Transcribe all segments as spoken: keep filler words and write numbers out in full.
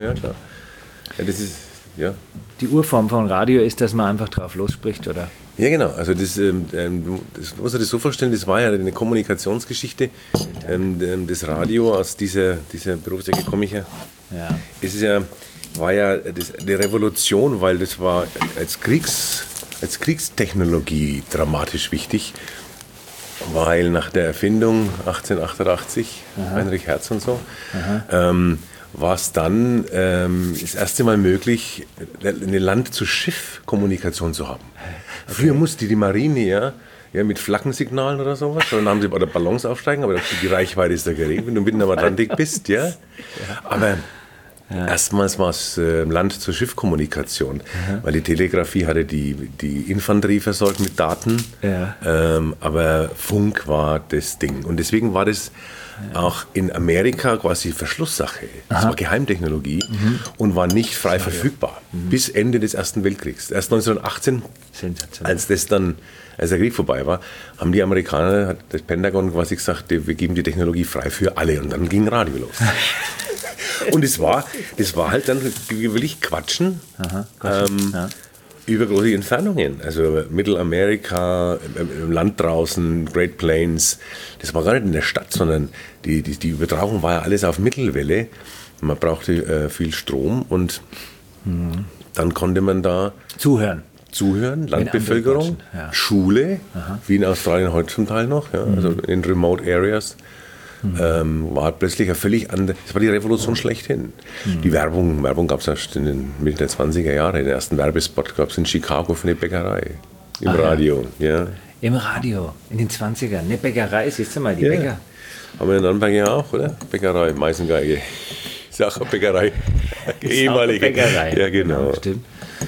Ja, klar. Ja, das ist, ja. Die Urform von Radio ist, dass man einfach drauf losspricht, oder? Ja, genau. Also das, ähm, das muss man das so vorstellen, das war ja eine Kommunikationsgeschichte. Ähm, das Radio, aus dieser, dieser Berufsecke komme ich ja. Ja. Es ist ja, war ja das, eine Revolution, weil das war als, Kriegs, als Kriegstechnologie dramatisch wichtig. Weil nach der Erfindung achtzehnhundertachtundachtzig, Aha. Heinrich Hertz und so, ähm, war es dann ähm, das erste Mal möglich, eine Land-zu-Schiff-Kommunikation zu haben. Okay. Früher musste die Marine ja, ja mit Flaggensignalen oder sowas, dann haben sie oder Ballons aufsteigen, aber die Reichweite ist da gering, wenn du mitten am Atlantik bist, ja. ja. Aber ja. erstmals war es äh, Land-zu-Schiff-Kommunikation, mhm. weil die Telegrafie hatte die, die Infanterie versorgt mit Daten, ja. ähm, aber Funk war das Ding. Und deswegen war das ja. auch in Amerika quasi Verschlusssache. Das war Geheimtechnologie mhm. und war nicht frei Sorry. verfügbar mhm. bis Ende des Ersten Weltkriegs. Erst neunzehnhundertachtzehn, als das dann, als der Krieg vorbei war, haben die Amerikaner, hat das Pentagon quasi gesagt, wir geben die Technologie frei für alle. Und dann ging Radio los. Und es war, das war halt dann wirklich Quatschen Aha, ähm, ja. über große Entfernungen. Also Mittelamerika, im Land draußen, Great Plains. Das war gar nicht in der Stadt, sondern die, die, die Übertragung war ja alles auf Mittelwelle. Man brauchte äh, viel Strom und mhm. dann konnte man da zuhören. Zuhören, Landbevölkerung, ja. Schule, Aha. wie in Australien heute zum Teil noch, ja, mhm. also in Remote Areas. Mhm. Ähm, war plötzlich ein völlig andere, das war die Revolution schlechthin. Mhm. Die Werbung, Werbung gab es erst in den Mitte der zwanziger Jahre. Den ersten Werbespot gab es in Chicago für eine Bäckerei. Im Ach, Radio. Ja. Ja. Im Radio, in den zwanzigern. Eine Bäckerei, siehst du mal, die ja. Bäcker. Haben wir in Nürnberg ja auch, oder? Bäckerei, Meißengeige. Ist auch eine Bäckerei. Ehemalige. Bäckerei. Ja, genau. Ja, stimmt.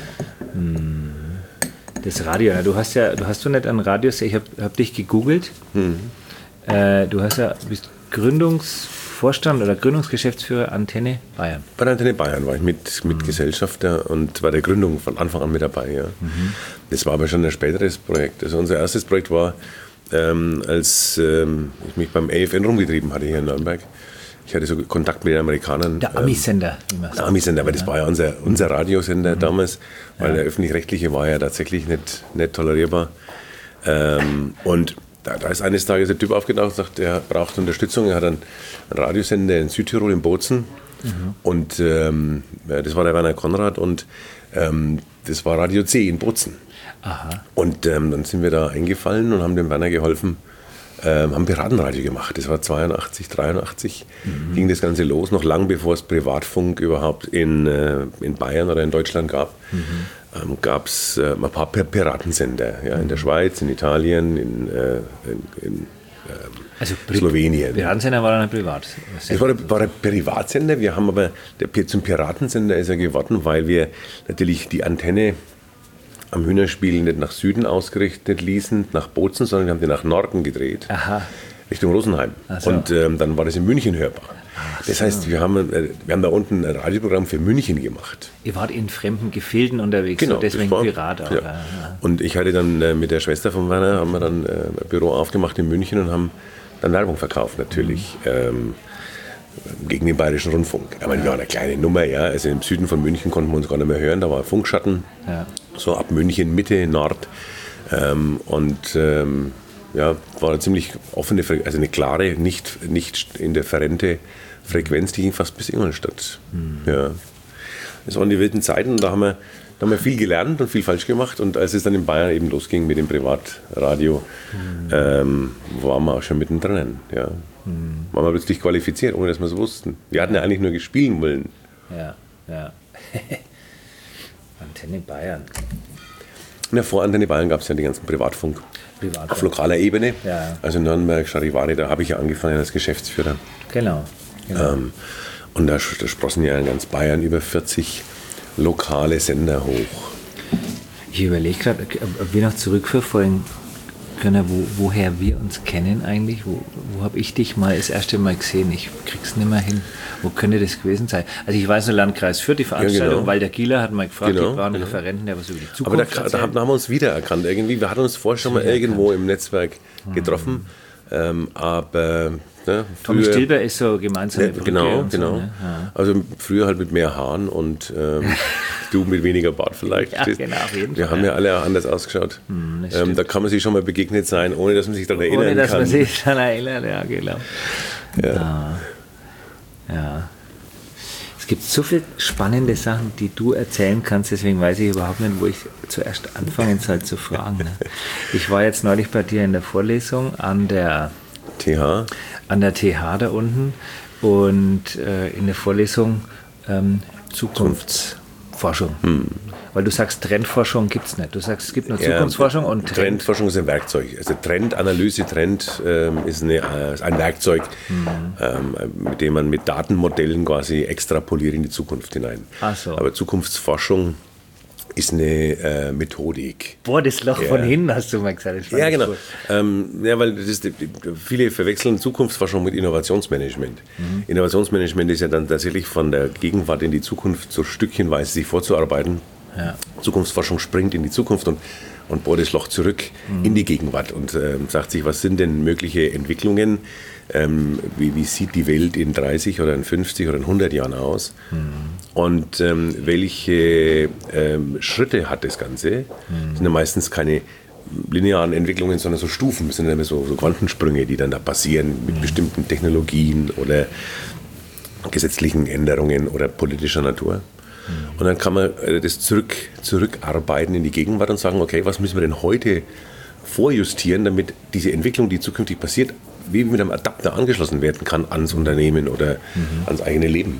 Das Radio, du hast ja, du hast du nicht an Radios, ich habe hab dich gegoogelt. Mhm. Äh, du hast ja, bist Gründungsvorstand oder Gründungsgeschäftsführer Antenne Bayern. Bei der Antenne Bayern war ich mit, mit mhm. Gesellschafter und bei der Gründung von Anfang an mit dabei. Ja. Mhm. Das war aber schon ein späteres Projekt. Also unser erstes Projekt war, ähm, als ähm, ich mich beim A F N rumgetrieben hatte hier in Nürnberg. Ich hatte so Kontakt mit den Amerikanern. Der Ami-Sender. Ähm, der Ami-Sender, aber das war ja unser, unser Radiosender mhm. damals, weil ja. der öffentlich-rechtliche war ja tatsächlich nicht, nicht tolerierbar. Ähm, und Da, da ist eines Tages ein Typ aufgetaucht und sagt, er braucht Unterstützung. Er hat einen, einen Radiosender in Südtirol, in Bozen. Mhm. Und ähm, das war der Werner Konrad und ähm, das war Radio C in Bozen. Aha. Und ähm, dann sind wir da eingefallen und haben dem Werner geholfen, ähm, haben Piratenradio gemacht. Das war zweiundachtzig, dreiundachtzig mhm. ging das Ganze los, noch lang bevor es Privatfunk überhaupt in, äh, in Bayern oder in Deutschland gab. Mhm. Ähm, gab es äh, ein paar Piratensender, ja, in der Schweiz, in Italien, in, äh, in, in ähm, also Slowenien. Piratensender war dann ein Privat. Es war, war ein Privatsender, wir haben aber, der, zum Piratensender ist er geworden, weil wir natürlich die Antenne am Hühnerspiel nicht nach Süden ausgerichtet ließen, nach Bozen, sondern wir haben die nach Norden gedreht, Aha. Richtung Rosenheim. So. Und ähm, dann war das in München hörbar. Ach das heißt, so. wir, haben, äh, wir haben da unten ein Radioprogramm für München gemacht. Ihr wart in fremden Gefilden unterwegs, genau, so deswegen war, Pirat auch. Ja. Ja. Und ich hatte dann äh, mit der Schwester von Werner, haben wir dann äh, ein Büro aufgemacht in München und haben dann Werbung verkauft natürlich. Mhm. Ähm, gegen den Bayerischen Rundfunk. Aber ja. wir waren eine kleine Nummer, ja. Also im Süden von München konnten wir uns gar nicht mehr hören, da war Funkschatten. Ja. So ab München, Mitte, Nord. Ähm, und ähm, ja, war eine ziemlich offene, also eine klare, nicht, nicht indifferente Frequenz, die ging fast bis Ingolstadt. Mhm. Ja. Das waren die wilden Zeiten und da haben wir, da haben wir viel gelernt und viel falsch gemacht. Und als es dann in Bayern eben losging mit dem Privatradio, mhm. ähm, waren wir auch schon mittendrin. Ja. Mhm. Waren wir plötzlich qualifiziert, ohne dass wir es wussten. Wir hatten ja eigentlich nur gespielt wollen. Ja, ja. Antenne Bayern. Ja, vor Antenne Bayern gab es ja den ganzen Privatfunk. Privatfunk. Auf lokaler Ebene. Ja. Also Nürnberg, Charivari, da habe ich ja angefangen als Geschäftsführer. Genau. genau. Ähm, und da, da sprossen ja in ganz Bayern über vierzig lokale Sender hoch. Ich überlege gerade, ob wir noch zurückverfolgen können, wo, woher wir uns kennen eigentlich. Wo, wo habe ich dich mal das erste Mal gesehen? Ich krieg's nicht mehr hin. Wo könnte das gewesen sein? Also ich weiß, der Landkreis Fürth, die Veranstaltung, ja, genau. weil der Gieler hat mal gefragt, genau, die brauchen genau. Referenten, der was über die Zukunft Aber da, da haben wir uns wiedererkannt irgendwie. Wir hatten uns vorher schon mal irgendwo im Netzwerk getroffen. Ähm, aber ne, Tommy Stilber ist so gemeinsam. Ja, genau, genau. So, ne? Ja. Also früher halt mit mehr Haaren und ähm, du mit weniger Bart vielleicht. Ja, genau, auf jeden Wir Fall. haben ja alle anders ausgeschaut. Hm, ähm, da kann man sich schon mal begegnet sein, ohne dass man sich daran erinnern ohne, dass kann. man sich daran erinnert, ja, genau. Ja. Ah, ja. Es gibt so viele spannende Sachen, die du erzählen kannst, deswegen weiß ich überhaupt nicht, wo ich zuerst anfangen soll zu fragen. Ne? Ich war jetzt neulich bei dir in der Vorlesung an der T H. An der T H da unten und äh, in der Vorlesung ähm, Zukunftsforschung. Hm. Weil du sagst, Trendforschung gibt es nicht. Du sagst, es gibt nur Zukunftsforschung ja, und Trend. Trendforschung ist ein Werkzeug. Also Trendanalyse, Trend ähm, ist, eine, äh, ist ein Werkzeug, mhm. ähm, mit dem man mit Datenmodellen quasi extrapoliert in die Zukunft hinein. Ach so. Aber Zukunftsforschung ist eine äh, Methodik. Boah, das Loch ja. von hinten hast du mal gesagt. Das ja, genau. Ähm, ja, weil das ist, viele verwechseln Zukunftsforschung mit Innovationsmanagement. Mhm. Innovationsmanagement ist ja dann tatsächlich von der Gegenwart in die Zukunft so stückchenweise sich vorzuarbeiten. Ja. Zukunftsforschung springt in die Zukunft und, und bohrt das Loch zurück mhm. in die Gegenwart und äh, sagt sich, was sind denn mögliche Entwicklungen, ähm, wie, wie sieht die Welt in dreißig oder in fünfzig oder in hundert Jahren aus mhm. und ähm, welche ähm, Schritte hat das Ganze. Mhm. Das sind ja meistens keine linearen Entwicklungen, sondern so Stufen, das sind ja so, so Quantensprünge, die dann da passieren mit mhm. bestimmten Technologien oder gesetzlichen Änderungen oder politischer Natur. Und dann kann man das zurück, zurückarbeiten in die Gegenwart und sagen, okay, was müssen wir denn heute vorjustieren, damit diese Entwicklung, die zukünftig passiert, wie mit einem Adapter angeschlossen werden kann ans Unternehmen oder mhm. ans eigene Leben.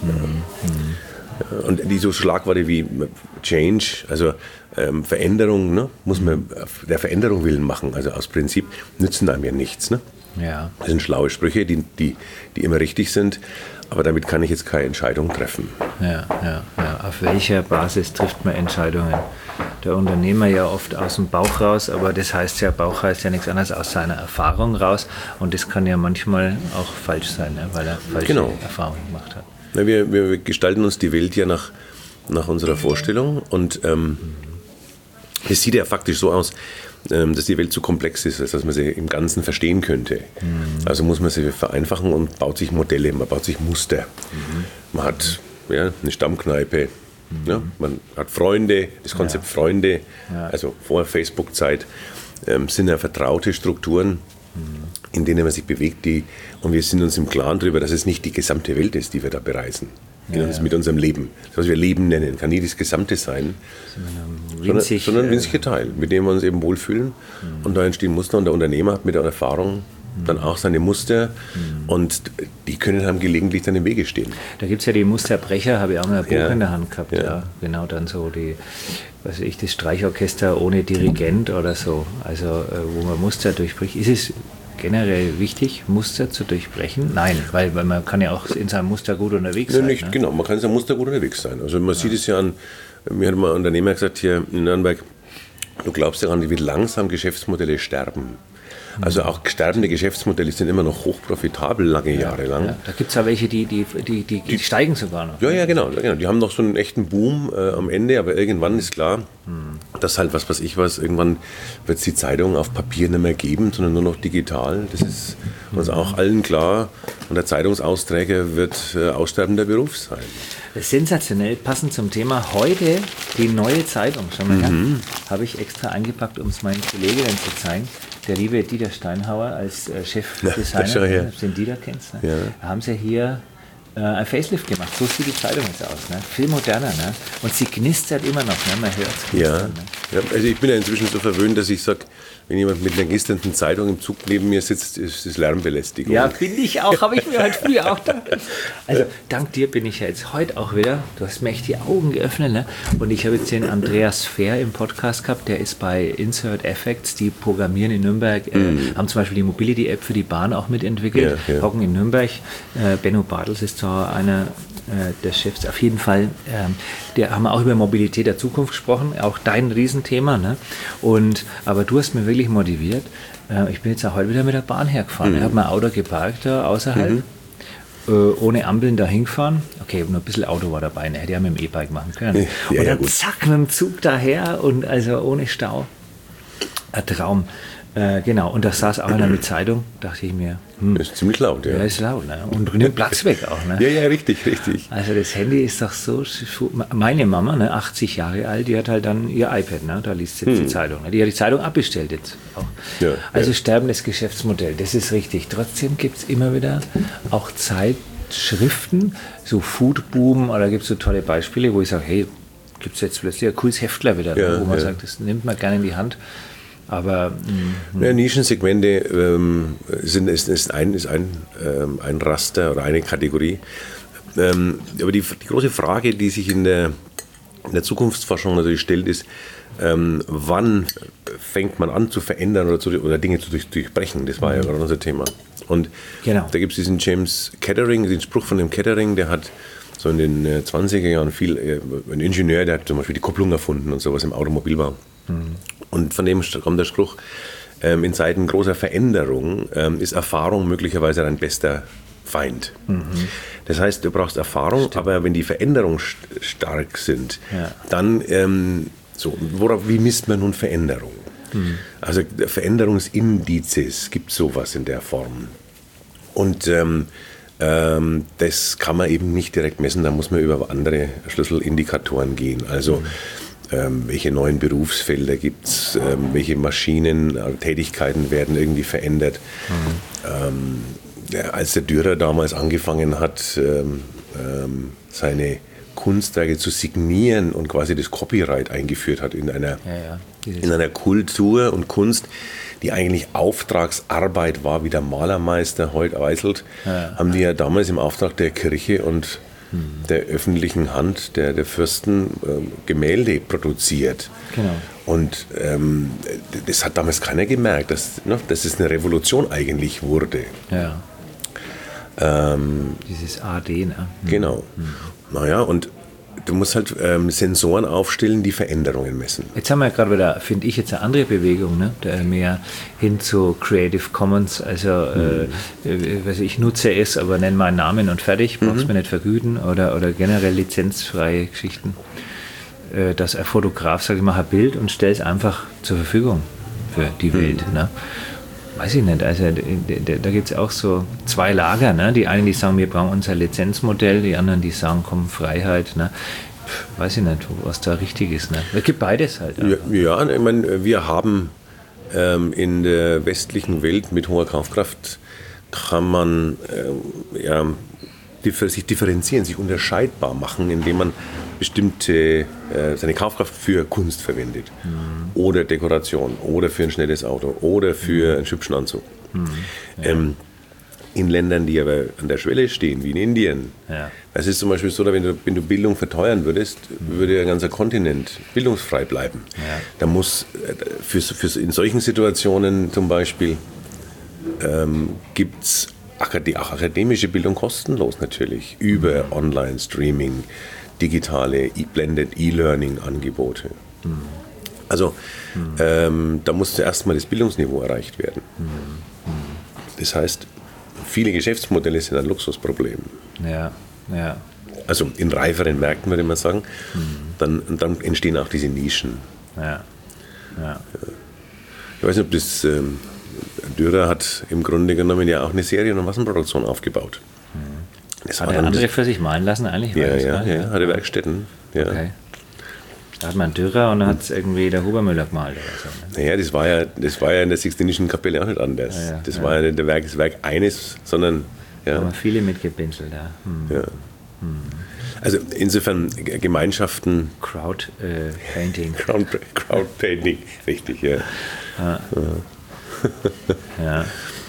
Mhm. Und die so Schlagworte wie Change, also ähm, Veränderung, ne, muss man der Veränderung willen machen. Also aus Prinzip nützen einem ja nichts. Ne? Ja. Das sind schlaue Sprüche, die, die, die immer richtig sind. Aber damit kann ich jetzt keine Entscheidung treffen. Ja, ja, ja. Auf welcher Basis trifft man Entscheidungen? Der Unternehmer ja oft aus dem Bauch raus, aber das heißt ja, Bauch heißt ja nichts anderes aus seiner Erfahrung raus. Und das kann ja manchmal auch falsch sein, ne? Weil er falsche genau. Erfahrungen gemacht hat. Ja, wir, wir gestalten uns die Welt ja nach, nach unserer Vorstellung. Und ähm, es sieht ja faktisch so aus, dass die Welt zu komplex ist, als dass man sie im Ganzen verstehen könnte. Mhm. Also muss man sie vereinfachen und baut sich Modelle, man baut sich Muster. Mhm. Man hat ja, eine Stammkneipe, mhm. ja, man hat Freunde, das Konzept ja. Freunde, ja. also vor Facebook-Zeit, ähm, sind ja vertraute Strukturen, mhm. in denen man sich bewegt. Die, und wir sind uns im Klaren darüber, dass es nicht die gesamte Welt ist, die wir da bereisen. Ja, ja. Mit unserem Leben. Das, was wir Leben nennen, kann nie das Gesamte sein, winzig, sondern, sondern ein winziger Teil, mit dem wir uns eben wohlfühlen. Mhm. Und da entstehen Muster und der Unternehmer hat mit der Erfahrung mhm. dann auch seine Muster mhm. und die können einem gelegentlich dann im Wege stehen. Da gibt es ja die Musterbrecher, habe ich auch mal ein Buch ja. in der Hand gehabt. Ja. Ja, genau, dann so die, was weiß ich, das Streichorchester ohne Dirigent oder so, also wo man Muster durchbricht. Ist es generell wichtig, Muster zu durchbrechen? Nein, weil, weil man kann ja auch in seinem Muster gut unterwegs ja, sein. Nicht, ne? Genau, man kann in seinem Muster gut unterwegs sein. Also man ja. sieht es ja an, mir hat mal ein Unternehmer gesagt hier in Nürnberg, du glaubst daran, wie langsam Geschäftsmodelle sterben. Also auch sterbende Geschäftsmodelle sind immer noch hochprofitabel, lange ja, Jahre lang. Ja. Da gibt es ja welche, die, die, die, die, die steigen sogar noch. Ja, ja, genau. genau. Die haben noch so einen echten Boom äh, am Ende, aber irgendwann ist klar, hm. dass halt was weiß ich was, irgendwann wird es die Zeitung auf Papier nicht mehr geben, sondern nur noch digital. Das ist hm. uns auch allen klar. Und der Zeitungsausträger wird äh, aussterbender Beruf sein. Das ist sensationell, passend zum Thema. Heute die neue Zeitung, schau mal her, mhm. habe ich extra eingepackt, um es meinen Kolleginnen zu zeigen. Der liebe Dieter Steinhauer als äh, Chefdesigner, ja, den Dieter kennst, ne? Ja. Da haben sie hier äh, ein Facelift gemacht. So sieht die Zeitung jetzt aus. Ne? Viel moderner. Ne? Und sie knistert immer noch. Ne? Man hört es. Ja. Ne? Ja, also ich bin ja inzwischen so verwöhnt, dass ich sage, wenn jemand mit einer knisternden Zeitung im Zug neben mir sitzt, ist das Lärmbelästigung. Ja, bin ich auch. Habe ich mir heute früh auch gedacht. Also dank dir bin ich ja jetzt heute auch wieder, du hast mir echt die Augen geöffnet. Ne? Und ich habe jetzt den Andreas Fehr im Podcast gehabt, der ist bei Insert Effects, die programmieren in Nürnberg, äh, mm. haben zum Beispiel die Mobility-App für die Bahn auch mitentwickelt, ja, ja. hocken in Nürnberg. Äh, Benno Bartels ist zwar einer äh, der Chefs, auf jeden Fall, äh, der haben auch über Mobilität der Zukunft gesprochen, auch dein Riesenthema. Ne? Und, aber du hast mir wirklich motiviert. Äh, ich bin jetzt auch heute wieder mit der Bahn hergefahren. Mhm. Ich habe mein Auto geparkt da außerhalb. Mhm. Ohne Ampeln da hingefahren. Okay, nur ein bisschen Auto war dabei, ne? Hätte ja mit dem E-Bike machen können. Ja, und dann ja, zack, mit dem Zug daher und also ohne Stau. Ein Traum. Äh, genau, und da saß auch einer mit Zeitung, dachte ich mir, hm, Das ist ziemlich laut, ja. ja, ist laut, ne? Und nimmt Platz weg auch, ne? Ja, ja, richtig, richtig. Also das Handy ist doch so, meine Mama, ne, achtzig Jahre alt, die hat halt dann ihr iPad, ne, da liest sie jetzt hm. die Zeitung. Ne? Die hat die Zeitung abbestellt jetzt auch. Ja, also ja. sterbendes Geschäftsmodell, das ist richtig. Trotzdem gibt es immer wieder auch Zeitschriften, so Foodboom, oder gibt es so tolle Beispiele, wo ich sage, hey, gibt es jetzt plötzlich ein cooles Heftler wieder, ja, wo man ja. sagt, das nimmt man gerne in die Hand. Aber mh. ja, Nischensegmente ähm, sind, ist, ist, ein, ist ein, ähm, ein Raster oder eine Kategorie. Ähm, aber die, die große Frage, die sich in der, in der Zukunftsforschung natürlich stellt, ist, ähm, wann fängt man an zu verändern oder, zu, oder Dinge zu durch, durchbrechen? Das war mhm. ja gerade unser Thema. Und genau. da gibt es diesen James Kettering, den Spruch von dem Kettering, der hat so in den zwanziger Jahren viel, äh, ein Ingenieur, der hat zum Beispiel die Kupplung erfunden und sowas im Automobilbau. Mhm. Und von dem kommt der Spruch, ähm, in Zeiten großer Veränderung ähm, ist Erfahrung möglicherweise dein bester Feind. Mhm. Das heißt, du brauchst Erfahrung, Stimmt. aber wenn die Veränderungen st- stark sind, ja. dann, ähm, so, worauf, wie misst man nun Veränderung? Mhm. Also Veränderungsindizes, gibt es sowas in der Form. Und ähm, ähm, das kann man eben nicht direkt messen, da muss man über andere Schlüsselindikatoren gehen. Also mhm. Ähm, welche neuen Berufsfelder gibt es, ähm, welche Maschinen, äh, Tätigkeiten werden irgendwie verändert. Mhm. Ähm, ja, als der Dürer damals angefangen hat, ähm, ähm, seine Kunstwerke zu signieren und quasi das Copyright eingeführt hat in einer, ja, ja. in einer Kultur und Kunst, die eigentlich Auftragsarbeit war, wie der Malermeister heute eiselt, ja. haben die ja damals im Auftrag der Kirche und der öffentlichen Hand, der, der Fürsten, äh, Gemälde produziert. Genau. Und ähm, das hat damals keiner gemerkt, dass, ne, dass es eine Revolution eigentlich wurde. Ja. Ähm, Dieses A D, ne? Mhm. Genau. Mhm. Naja, und du musst halt ähm, Sensoren aufstellen, die Veränderungen messen. Jetzt haben wir ja gerade wieder, finde ich, jetzt eine andere Bewegung, ne? Der mehr hin zu Creative Commons, also mhm. äh, also ich nutze es, aber nenne meinen Namen und fertig, brauchst mhm. mir nicht vergüten oder, oder generell lizenzfreie Geschichten, äh, dass ein Fotograf sagt, ich mache ein Bild und stelle es einfach zur Verfügung für die Welt. Mhm. Ne? Weiß ich nicht, also da gibt es auch so zwei Lager, ne? Die einen, die sagen, wir brauchen unser Lizenzmodell, die anderen, die sagen, komm, Freiheit, ne? Pff, weiß ich nicht, was da richtig ist, ne? Es gibt beides halt. Ja, ja, ich meine, wir haben ähm, in der westlichen Welt mit hoher Kaufkraft, kann man äh, ja, differ- sich differenzieren, sich unterscheidbar machen, indem man bestimmte, äh, seine Kaufkraft für Kunst verwendet mhm. oder Dekoration oder für ein schnelles Auto oder für einen hübschen Anzug. Mhm. Ja. Ähm, in Ländern, die aber an der Schwelle stehen, wie in Indien, ja. das ist zum Beispiel so, wenn du, wenn du Bildung verteuern würdest, mhm. würde ein ganzer Kontinent bildungsfrei bleiben. Ja. Da muss für, für in solchen Situationen zum Beispiel ähm, gibt es Akad- akademische Bildung kostenlos natürlich über mhm. Online-Streaming, digitale, blended E-Learning-Angebote. Mhm. Also mhm. ähm, da muss zuerst mal das Bildungsniveau erreicht werden. Mhm. Das heißt, viele Geschäftsmodelle sind ein Luxusproblem. Ja, ja. Also in reiferen Märkten würde man sagen, mhm. dann, dann entstehen auch diese Nischen. Ja. Ja. Ich weiß nicht, ob das ähm, Dürer hat im Grunde genommen ja auch eine Serien- und Massenproduktion aufgebaut. Mhm. Das hat er andere für sich malen lassen eigentlich? Ja, ja, ja, ja, hatte Werkstätten. Ja. Okay. Da hat man Dürer und dann hat es irgendwie der Hubermüller gemalt oder so. Ne? Naja, das war ja, das war ja in der Sixtinischen Kapelle auch nicht anders. Ja, ja, das ja. war ja nicht der Werk, das Werk eines, sondern... Ja. Da haben viele mitgepinselt, ja. Hm. ja. Hm. Also insofern Gemeinschaften... Crowd äh, Painting. Crowd, Crowd Painting, richtig, ja. Ja. ja. ja.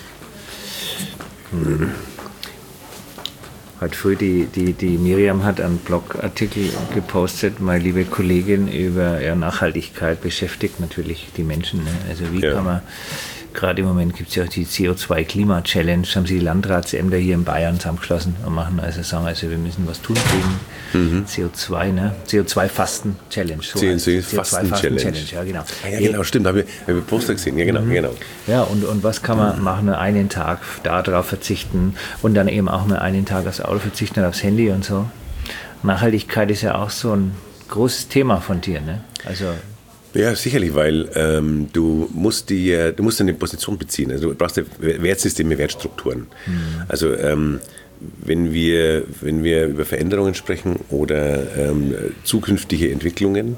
Hm. Heute früh, die, die, die Miriam hat einen Blogartikel gepostet, meine liebe Kollegin, über ja, Nachhaltigkeit beschäftigt natürlich die Menschen. Ne? Also wie ja. kann man, gerade im Moment gibt es ja auch die C O zwei Klima-Challenge, haben sie die Landratsämter hier in Bayern zusammengeschlossen und machen also sagen, also wir müssen was tun gegen mhm. C O zwei, ne? C O zwei Fasten-Challenge. So C O zwei Fasten-Challenge, ja genau. Ah, ja genau, stimmt, habe ich, hab ich Poster gesehen, ja genau. Mhm. genau. Ja, und, und was kann man mhm. machen, einen Tag darauf verzichten und dann eben auch mal einen Tag aufs Auto verzichten und aufs Handy und so. Nachhaltigkeit ist ja auch so ein großes Thema von dir, ne? Also Ja, sicherlich, weil ähm, du musst die, du musst eine Position beziehen. Also du brauchst ja Wertsysteme, Wertstrukturen. Mhm. Also ähm, wenn wir, wenn wir über Veränderungen sprechen oder ähm, zukünftige Entwicklungen,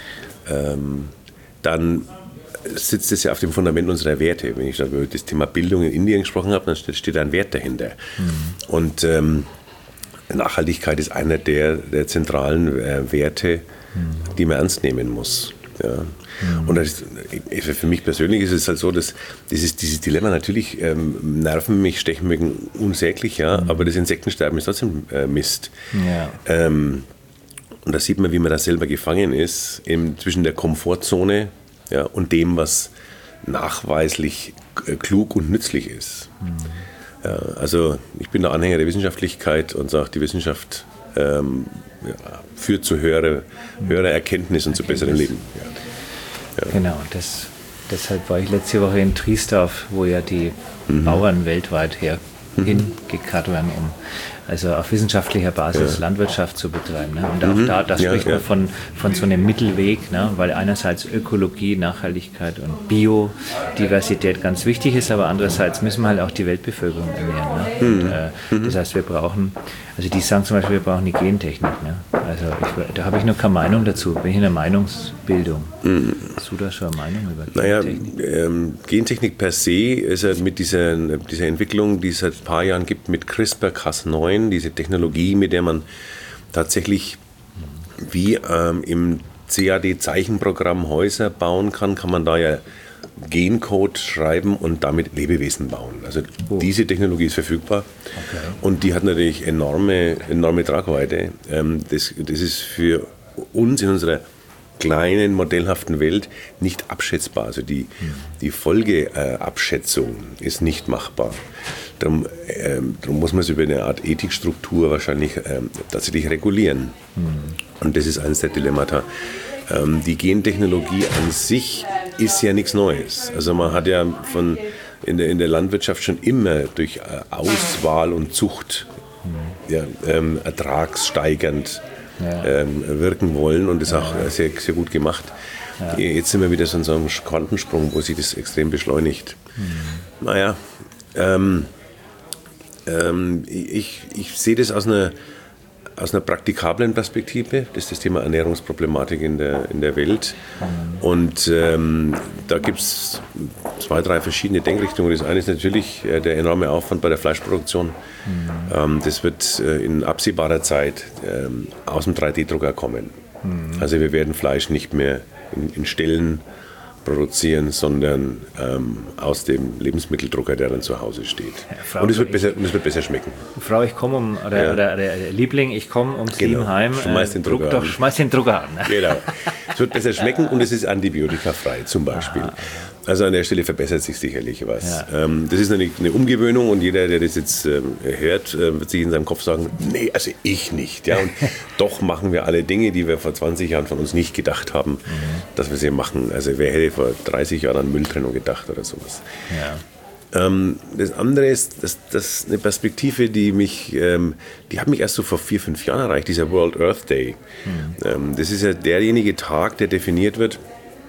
ähm, dann sitzt es ja auf dem Fundament unserer Werte. Wenn ich über das Thema Bildung in Indien gesprochen habe, dann steht, steht da ein Wert dahinter. Mhm. Und ähm, Nachhaltigkeit ist einer der, der zentralen äh, Werte, mhm. die man ernst nehmen muss. Ja. Mhm. Und das, für mich persönlich ist es halt so, dass dieses, dieses Dilemma natürlich ähm, nerven mich, stechen mich unsäglich, ja, mhm. aber das Insektensterben ist trotzdem äh, Mist. Ja. Ähm, und da sieht man, wie man da selber gefangen ist, eben zwischen der Komfortzone, ja, und dem, was nachweislich äh, klug und nützlich ist. Mhm. Ja, also ich bin der Anhänger der Wissenschaftlichkeit und sage, die Wissenschaft ähm, ja, führt zu höherer, höherer Erkenntnis und Erkenntnis. zu besserem Leben. Ja. Ja. Genau, das, deshalb war ich letzte Woche in Triesdorf, wo ja die mhm. Bauern weltweit her mhm. hingekarrt werden, um also auf wissenschaftlicher Basis ja. Landwirtschaft zu betreiben. Ne? Und auch mhm. da, da ja, spricht man ja. von, von so einem Mittelweg, ne? Weil einerseits Ökologie, Nachhaltigkeit und Biodiversität ganz wichtig ist, aber andererseits müssen wir halt auch die Weltbevölkerung ernähren. Ne? Mhm. Und, äh, mhm. das heißt, wir brauchen, also die sagen zum Beispiel, wir brauchen die Gentechnik. Ne? Also ich, da habe ich noch keine Meinung dazu, bin ich in der Meinungsbildung. Mhm. Hast du da schon eine Meinung über Gentechnik? Naja, ähm, Gentechnik per se ist ja mit dieser, dieser Entwicklung, die es seit ein paar Jahren gibt, mit CRISPR Cas neun, diese Technologie, mit der man tatsächlich wie ähm, im C A D-Zeichenprogramm Häuser bauen kann, kann man da ja Gencode schreiben und damit Lebewesen bauen. Also oh. diese Technologie ist verfügbar okay. und die hat natürlich enorme, enorme Tragweite. Ähm, das, das ist für uns in unserer kleinen, modellhaften Welt nicht abschätzbar. Also die, hm. die Folgeabschätzung äh, ist nicht machbar. Darum, ähm, darum muss man es über eine Art Ethikstruktur wahrscheinlich ähm, tatsächlich regulieren. Mhm. Und das ist eines der Dilemmata. Ähm, die Gentechnologie an sich ist ja nichts Neues. Also man hat ja von, in, der, in der Landwirtschaft schon immer durch äh, Auswahl und Zucht mhm. ja, ähm, ertragssteigernd ja. ähm, wirken wollen und das ja. auch sehr, sehr gut gemacht. Ja. Jetzt sind wir wieder so in so einem Quantensprung, wo sich das extrem beschleunigt. Mhm. Naja, ähm, ähm, ich, ich sehe das aus einer, aus einer praktikablen Perspektive. Das ist das Thema Ernährungsproblematik in der, in der Welt. Mhm. Und ähm, da gibt es zwei, drei verschiedene Denkrichtungen. Das eine ist natürlich äh, der enorme Aufwand bei der Fleischproduktion. Mhm. Ähm, das wird äh, in absehbarer Zeit äh, aus dem drei D Drucker kommen. Mhm. Also wir werden Fleisch nicht mehr in, in Ställen produzieren, sondern ähm, aus dem Lebensmitteldrucker, der dann zu Hause steht. Ja, Frau, und es wird, besser, und es wird besser schmecken. Frau, ich komme um, oder, ja. oder, oder Liebling, ich komme um sieben genau. heim. Schmeiß den Drucker doch, an. Schmeiß den Drucker an. Genau. Es wird besser schmecken und es ist antibiotikafrei zum Beispiel. Aha. Also an der Stelle verbessert sich sicherlich was. Ja. Ähm, das ist eine, eine Umgewöhnung und jeder, der das jetzt ähm, hört, äh, wird sich in seinem Kopf sagen, nee, also ich nicht. Ja? Und doch machen wir alle Dinge, die wir vor zwanzig Jahren von uns nicht gedacht haben, mhm. dass wir sie machen. Also wer hätte vor dreißig Jahren an Mülltrennung gedacht oder sowas. Ja. Ähm, das andere ist, dass das eine Perspektive, die mich, ähm, die hat mich erst so vor vier, fünf Jahren erreicht, dieser World Earth Day. Mhm. Ähm, das ist ja derjenige Tag, der definiert wird,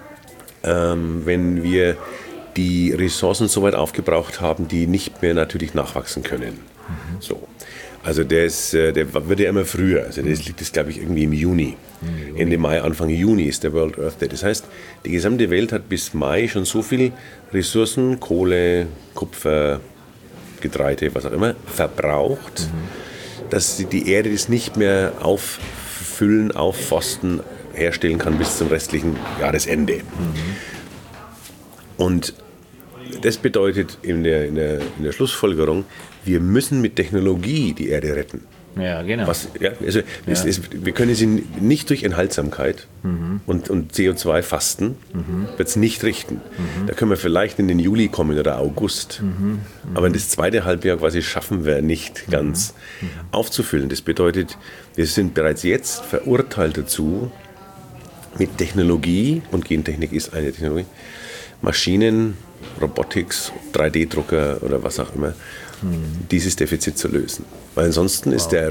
Ähm, wenn wir die Ressourcen so weit aufgebraucht haben, die nicht mehr natürlich nachwachsen können. Mhm. So. Also der, ist, der wird ja immer früher. Also das liegt das, glaube ich, irgendwie im Juni. Mhm. Ende Mai, Anfang Juni ist der World Earth Day. Das heißt, die gesamte Welt hat bis Mai schon so viel Ressourcen, Kohle, Kupfer, Getreide, was auch immer, verbraucht, mhm. dass die Erde das nicht mehr auffüllen, aufforsten, herstellen kann bis zum restlichen Jahresende. Mhm. Und das bedeutet in der, in, der, in der Schlussfolgerung, wir müssen mit Technologie die Erde retten. Ja, genau. Was, ja, also ja. Es, es, wir können sie nicht durch Enthaltsamkeit mhm. und, und C O zwei Fasten mhm. wird es nicht richten. Mhm. Da können wir vielleicht in den Juli kommen oder August. Mhm. Mhm. Aber das zweite Halbjahr quasi schaffen wir nicht ganz mhm. aufzufüllen. Das bedeutet, wir sind bereits jetzt verurteilt dazu, mit Technologie, und Gentechnik ist eine Technologie, Maschinen, Robotics, drei D Drucker oder was auch immer, hm. dieses Defizit zu lösen. Weil ansonsten wow. ist der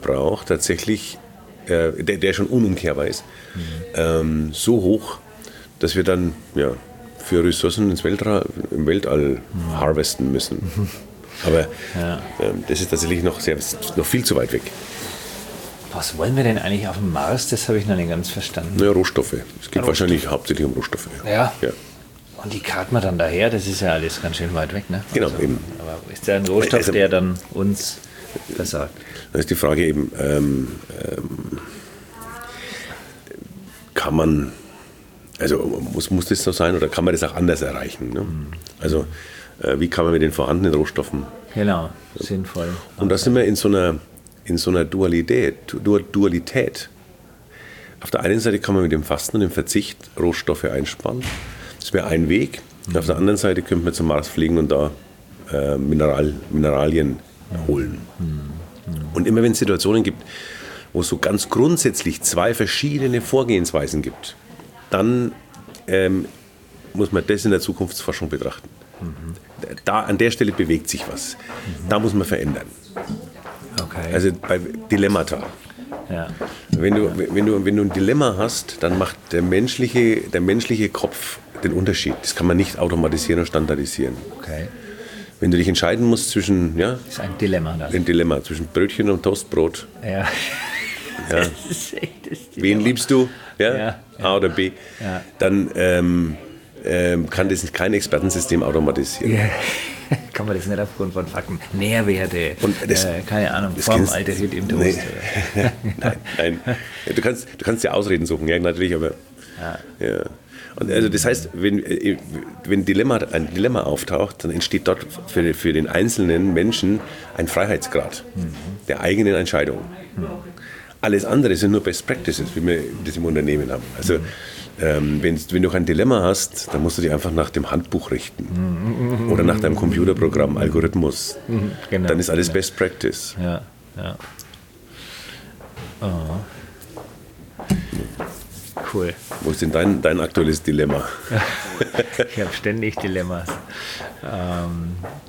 Ressourcenverbrauch tatsächlich, äh, der, der schon unumkehrbar ist, hm. ähm, so hoch, dass wir dann ja, für Ressourcen ins Weltall, im Weltall mhm. harvesten müssen. Mhm. Aber ja. ähm, das ist tatsächlich noch, sehr, noch viel zu weit weg. Was wollen wir denn eigentlich auf dem Mars? Das habe ich noch nicht ganz verstanden. Naja, Rohstoffe. Es geht Rohstoffe. wahrscheinlich hauptsächlich um Rohstoffe. Ja. ja. Und die karten wir dann daher, das ist ja alles ganz schön weit weg, ne? Genau, also, eben. Aber ist der ein Rohstoff, also, der dann uns versagt? Dann ist die Frage eben, ähm, ähm, kann man, also muss, muss das so sein oder kann man das auch anders erreichen? Ne? Mhm. Also äh, wie kann man mit den vorhandenen Rohstoffen... Genau, sinnvoll. Und da sind wir in so einer, in so einer Dualität, Dualität. Auf der einen Seite kann man mit dem Fasten und dem Verzicht Rohstoffe einsparen. Das wäre ein Weg. Mhm. Auf der anderen Seite könnte man zum Mars fliegen und da äh, Mineral, Mineralien mhm. holen. Mhm. Mhm. Und immer wenn es Situationen gibt, wo es so ganz grundsätzlich zwei verschiedene Vorgehensweisen gibt, dann ähm, muss man das in der Zukunftsforschung betrachten. Mhm. Da, an der Stelle bewegt sich was. Mhm. Da muss man verändern. Okay. Also bei Dilemmata. Ja. Wenn du, wenn, du, wenn du ein Dilemma hast, dann macht der menschliche, der menschliche Kopf den Unterschied. Das kann man nicht automatisieren und standardisieren. Okay. Wenn du dich entscheiden musst zwischen, ja, das ist ein Dilemma. Das. Ein Dilemma zwischen Brötchen und Toastbrot. Ja. Ja. Das ist echt das Wen liebst du? Ja? Ja, ja. A oder B? Ja. Dann ähm, ähm, kann das kein Expertensystem automatisieren. Ja. Kann man das nicht aufgrund von Fakten. Nährwerte, und das, äh, keine Ahnung, Formaldehyд im Toast. Nee. nein, nein. Du kannst, du kannst ja Ausreden suchen, ja, natürlich, aber. Ja. Ja. Und also das heißt, wenn, wenn Dilemma, ein Dilemma auftaucht, dann entsteht dort für, für den einzelnen Menschen ein Freiheitsgrad mhm. der eigenen Entscheidung. Mhm. Alles andere sind nur Best Practices, wie wir das im Unternehmen haben. Also mhm. ähm, wenn, wenn du ein Dilemma hast, dann musst du dich einfach nach dem Handbuch richten mhm. oder nach deinem Computerprogramm, Algorithmus. Mhm. Genau. Dann ist alles genau. Best Practice. Ja, ja. Oh. Cool. Wo ist denn dein, dein aktuelles Dilemma? Ich habe ständig Dilemmas. Ähm,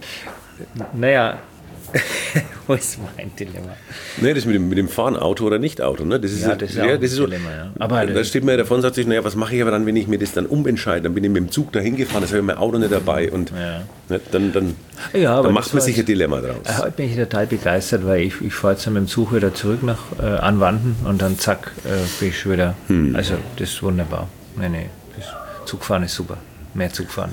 naja, wo ist mein Dilemma? Nee, das mit dem, mit dem Fahren, Auto oder nicht Auto. Ne? Das ist, ja, das ist, ja, auch das ist so, Dilemma. Ja. Aber da steht man ja davon und sagt sich, naja, was mache ich aber dann, wenn ich mir das dann umentscheide? Dann bin ich mit dem Zug dahin gefahren, das habe ich mein Auto nicht dabei. Und ja. ne, dann, dann, ja, dann macht man sich ein Dilemma draus. Heute bin ich total begeistert, weil ich, ich fahre jetzt mit dem Zug wieder zurück nach äh, Anwanden und dann zack, äh, bin ich schon wieder. Hm. Also das ist wunderbar. Nee, nee, das Zugfahren ist super. Mehr Zugfahren.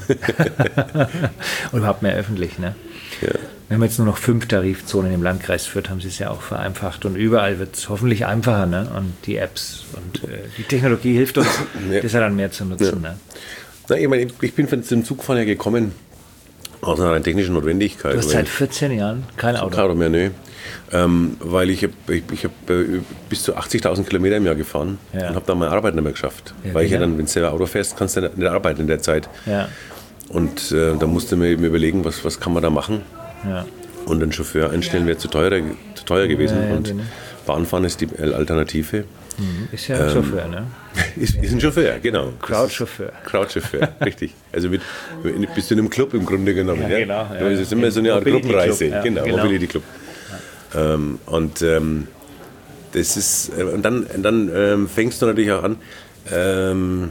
Und überhaupt mehr öffentlich. Ne? Ja. Wir haben jetzt nur noch fünf Tarifzonen im Landkreis Fürth, haben sie es ja auch vereinfacht. Und überall wird es hoffentlich einfacher. Ne? Und die Apps und äh, die Technologie hilft uns, ja. das ja dann mehr zu nutzen. Ja. Ne? Na, ich, meine, ich bin von dem Zugfahren ja gekommen aus einer rein technischen Notwendigkeit. Du hast seit vierzehn Jahren kein Auto? Kein Auto mehr, nee. Ähm, weil ich habe ich, ich hab, äh, bis zu achtzigtausend Kilometer im Jahr gefahren ja. und habe dann meine Arbeit nicht mehr geschafft. Ja, weil ich ja genau. dann, wenn du selber Auto fährst, kannst du nicht arbeiten in der Zeit. Ja. Und äh, da musste mir eben überlegen, was, was kann man da machen. Ja. Und einen Chauffeur einstellen wäre zu teuer, zu teuer gewesen. Ja, ja, und genau. Bahnfahren ist die Alternative. Mhm. Ist ja ein ähm, Chauffeur, ne? Ist, ist ein Chauffeur, genau. Crowdchauffeur. Crowdchauffeur, richtig. Also mit, bist du in einem Club im Grunde genommen. Ja, ja? genau. Ja. Das ist immer so eine Art Gruppenreise. Ja, genau, genau. Mobility Club. Ähm, und ähm, das ist, äh, und dann, dann ähm, fängst du natürlich auch an, ähm,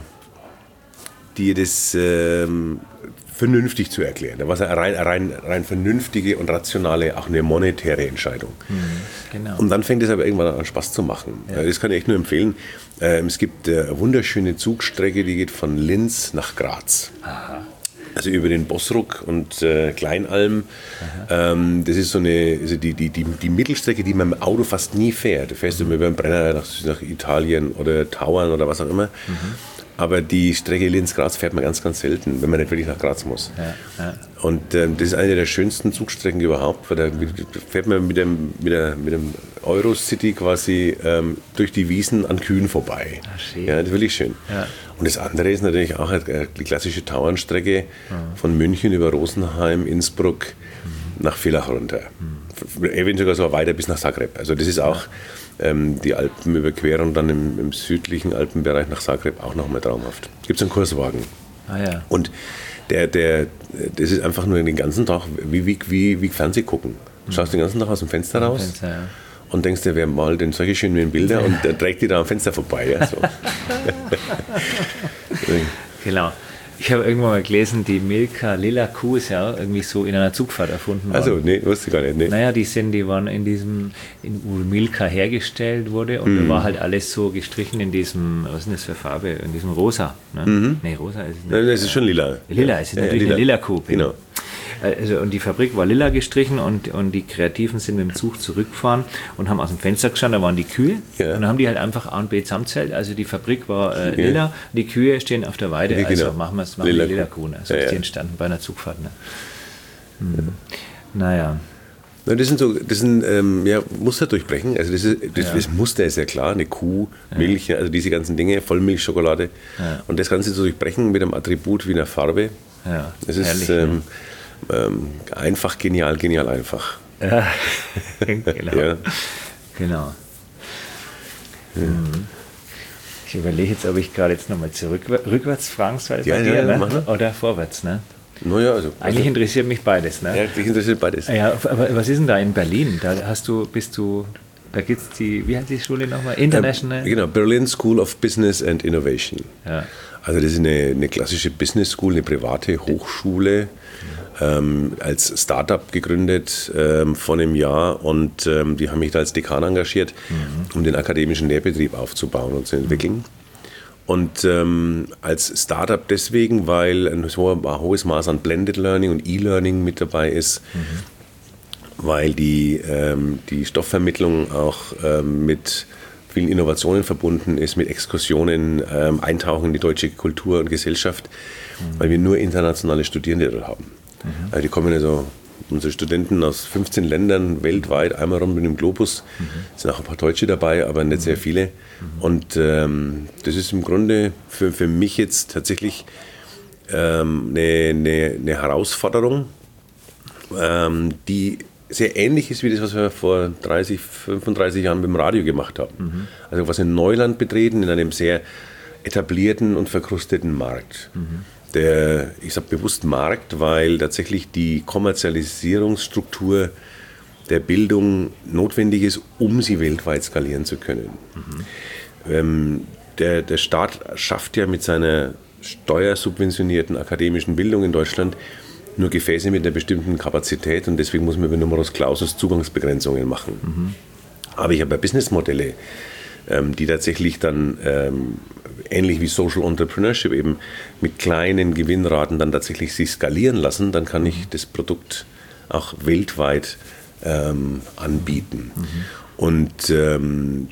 dir das ähm, vernünftig zu erklären. Da war es eine rein, rein, rein vernünftige und rationale, auch eine monetäre Entscheidung. Mhm, genau. Und dann fängt es aber irgendwann an Spaß zu machen. Ja. Das kann ich echt nur empfehlen. Ähm, es gibt äh, eine wunderschöne Zugstrecke, die geht von Linz nach Graz. Aha. Also über den Bossruck und äh, Kleinalm. Ähm, das ist so eine, also die, die, die, die Mittelstrecke, die man mit dem Auto fast nie fährt. Du fährst mhm. immer über den Brenner nach, nach Italien oder Tauern oder was auch immer. Mhm. Aber die Strecke Linz-Graz fährt man ganz, ganz selten, wenn man nicht wirklich nach Graz muss. Ja, ja. Und ähm, das ist eine der schönsten Zugstrecken überhaupt, weil da fährt man mit dem, mit der, mit dem Eurocity quasi ähm, durch die Wiesen an Kühen vorbei. Ach, ja, das ist wirklich schön. Ja. Und das andere ist natürlich auch die klassische Tauernstrecke mhm. von München über Rosenheim, Innsbruck mhm. nach Villach runter. Mhm. Eventuell sogar weiter bis nach Zagreb. Also das ist auch ähm, die Alpenüberquerung dann im, im südlichen Alpenbereich nach Zagreb auch nochmal traumhaft. Gibt es einen Kurswagen. Ah, ja. Und der, der, das ist einfach nur den ganzen Tag wie, wie, wie, wie Fernseh gucken. Du schaust den ganzen Tag aus dem Fenster raus. Fenster, ja. Und denkst dir, wer malt denn solche schönen Bilder und der trägt die da am Fenster vorbei. Ja, so. Genau. Ich habe irgendwann mal gelesen, die Milka Lila Kuh ist ja irgendwie so in einer Zugfahrt erfunden worden. Also, nee, wusste ich gar nicht. Nee. Naja, die sind, die waren in diesem, in, wo Milka hergestellt wurde und mhm. da war halt alles so gestrichen in diesem, was ist denn das für Farbe? In diesem Rosa. Ne? Mhm. Nee, rosa ist es nicht. Nein, das ist schon lila. Lila, es ist ja, natürlich ja, lila. eine Lila Kuh. Genau. Also, und die Fabrik war lila gestrichen und, und die Kreativen sind mit dem Zug zurückgefahren und haben aus dem Fenster geschaut, da waren die Kühe ja. und dann haben die halt einfach A und B zusammenzählt. Also die Fabrik war äh, lila, ja. die Kühe stehen auf der Weide, ja, genau. also machen wir es, machen lila, lila Kuh. Ne? So ja, ist die ja. entstanden bei einer Zugfahrt. Ne? Hm. Ja. Naja. Das sind so, das sind ähm, ja, Muster durchbrechen. Also das, ist, das, ja. das Muster ist ja klar, eine Kuh, Milch, ja. also diese ganzen Dinge, Vollmilch, Schokolade. Ja. Und das Ganze zu durchbrechen mit einem Attribut wie einer Farbe. Ja. Das ist Herrlich, ähm, ne? ähm, einfach, genial, genial einfach. Ja, genau. Ja. genau. Ja. Ich überlege jetzt, ob ich gerade jetzt nochmal zurück, rückwärts fragen soll ja, bei ja, dir, ja, ne? Oder vorwärts, ne? Naja, also, Eigentlich also, interessiert mich beides, ne? Ja, dich interessiert beides. Ja, aber was ist denn da in Berlin? Da hast du, bist du, da gibt es die, wie heißt die Schule nochmal? International? Ähm, genau, Berlin School of Business and Innovation. Ja. Also das ist eine, eine klassische Business School, eine private Hochschule, ähm, als Startup gegründet ähm, vor einem Jahr und ähm, die haben mich da als Dekan engagiert, mhm. um den akademischen Lehrbetrieb aufzubauen und zu entwickeln. Mhm. Und ähm, als Startup deswegen, weil ein, so ein hohes Maß an Blended Learning und E-Learning mit dabei ist, mhm. weil die, ähm, die Stoffvermittlung auch ähm, mit vielen Innovationen verbunden ist, mit Exkursionen, ähm, Eintauchen in die deutsche Kultur und Gesellschaft, mhm. weil wir nur internationale Studierende dort haben. Mhm. Also die kommen also, unsere Studenten aus fünfzehn Ländern weltweit, einmal rum mit dem Globus, mhm. sind auch ein paar Deutsche dabei, aber nicht mhm. sehr viele. Mhm. Und ähm, das ist im Grunde für, für mich jetzt tatsächlich ähm, eine, eine, eine Herausforderung, ähm, die sehr ähnlich ist wie das, was wir vor dreißig, fünfunddreißig Jahren mit dem Radio gemacht haben. Mhm. Also was in Neuland betreten, in einem sehr etablierten und verkrusteten Markt. Mhm. Der, ich sage bewusst Markt, weil tatsächlich die Kommerzialisierungsstruktur der Bildung notwendig ist, um sie weltweit skalieren zu können. Mhm. Ähm, der, der Staat schafft ja mit seiner steuersubventionierten akademischen Bildung in Deutschland nur Gefäße mit einer bestimmten Kapazität und deswegen muss man über Numerus Clausus Zugangsbegrenzungen machen. Mhm. Aber ich habe ja Businessmodelle, ähm, die tatsächlich dann ähm, ähnlich wie Social Entrepreneurship eben mit kleinen Gewinnraten dann tatsächlich sich skalieren lassen, dann kann ich das Produkt auch weltweit ähm, anbieten. Mhm. Und ähm,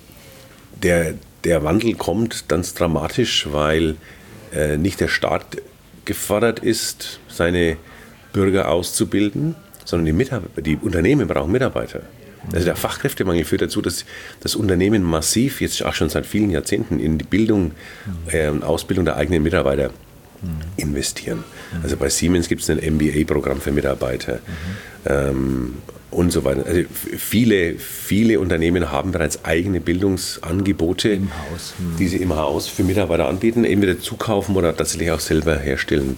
der, der Wandel kommt ganz dramatisch, weil äh, nicht der Staat gefordert ist, seine Bürger auszubilden, sondern die, Mitarbeiter, die Unternehmen brauchen Mitarbeiter. Also der Fachkräftemangel führt dazu, dass das Unternehmen massiv, jetzt auch schon seit vielen Jahrzehnten, in die Bildung äh, und Ausbildung der eigenen Mitarbeiter investieren. Also bei Siemens gibt es ein M B A-Programm für Mitarbeiter ähm, und so weiter. Also viele, viele Unternehmen haben bereits eigene Bildungsangebote, im Haus. Hm. die sie im Haus für Mitarbeiter anbieten, entweder zukaufen oder tatsächlich auch selber herstellen.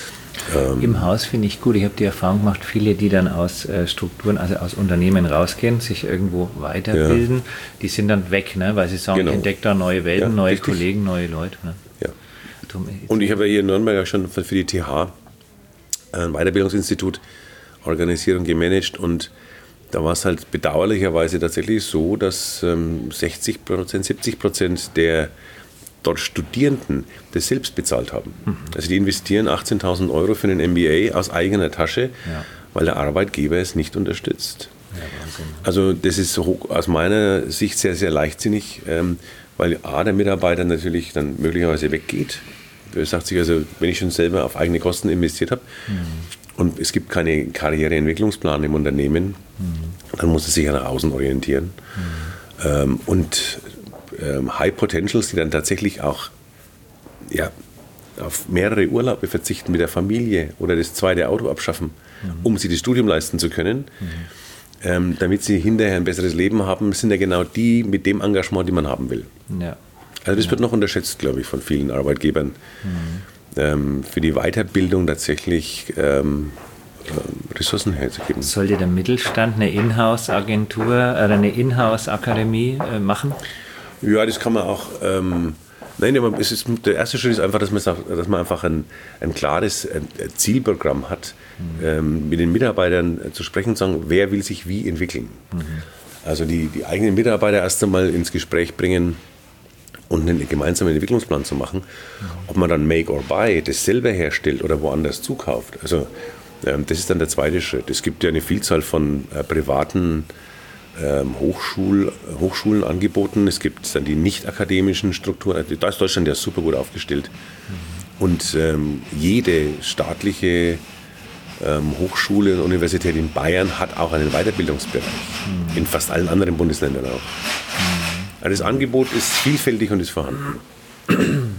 Ähm Im Haus finde ich gut. Ich habe die Erfahrung gemacht, viele, die dann aus äh, Strukturen, also aus Unternehmen rausgehen, sich irgendwo weiterbilden, ja. die sind dann weg, ne? Weil sie sagen, genau. ich entdecke da neue Welten, ja, neue richtig. Kollegen, neue Leute. Ne? Ja. Und ich habe ja hier in Nürnberg auch schon für die T H ein Weiterbildungsinstitut organisiert und gemanagt und da war es halt bedauerlicherweise tatsächlich so, dass ähm, sechzig Prozent, siebzig Prozent der dort Studierenden das selbst bezahlt haben. Mhm. Also die investieren achtzehntausend Euro für einen M B A aus eigener Tasche, ja. weil der Arbeitgeber es nicht unterstützt. Ja, Wahnsinn. Also das ist hoch, aus meiner Sicht sehr, sehr leichtsinnig, ähm, weil A, der Mitarbeiter natürlich dann möglicherweise weggeht. Er sagt sich also, wenn ich schon selber auf eigene Kosten investiert habe mhm. und es gibt keinen Karriereentwicklungsplan im Unternehmen, mhm. dann muss er sich ja nach außen orientieren. Mhm. Ähm, und ähm, High Potentials, die dann tatsächlich auch ja, auf mehrere Urlaube verzichten mit der Familie oder das zweite Auto abschaffen, mhm. um sich das Studium leisten zu können, mhm. ähm, damit sie hinterher ein besseres Leben haben, sind ja genau die mit dem Engagement, die man haben will. Ja. Also das wird noch unterschätzt, glaube ich, von vielen Arbeitgebern. Mhm. Ähm, für die Weiterbildung tatsächlich ähm, äh, Ressourcen herzugeben. Sollte der Mittelstand eine Inhouse-Agentur oder eine Inhouse-Akademie äh, machen? Ja, das kann man auch ähm, Nein, aber es ist, der erste Schritt ist einfach, dass man, sagt, dass man einfach ein, ein klares ein Zielprogramm hat, mhm. ähm, mit den Mitarbeitern zu sprechen und zu sagen, wer will sich wie entwickeln. Mhm. Also die, die eigenen Mitarbeiter erst einmal ins Gespräch bringen und einen gemeinsamen Entwicklungsplan zu machen. Mhm. Ob man dann Make or Buy das selber herstellt oder woanders zukauft. Also ähm, das ist dann der zweite Schritt. Es gibt ja eine Vielzahl von äh, privaten ähm, Hochschul, Hochschulen angeboten. Es gibt dann die nicht-akademischen Strukturen. Da ist Deutschland ja super gut aufgestellt. Mhm. Und ähm, jede staatliche ähm, Hochschule und Universität in Bayern hat auch einen Weiterbildungsbereich. Mhm. In fast allen anderen Bundesländern auch. Mhm. Also das Angebot ist vielfältig und ist vorhanden. Mhm.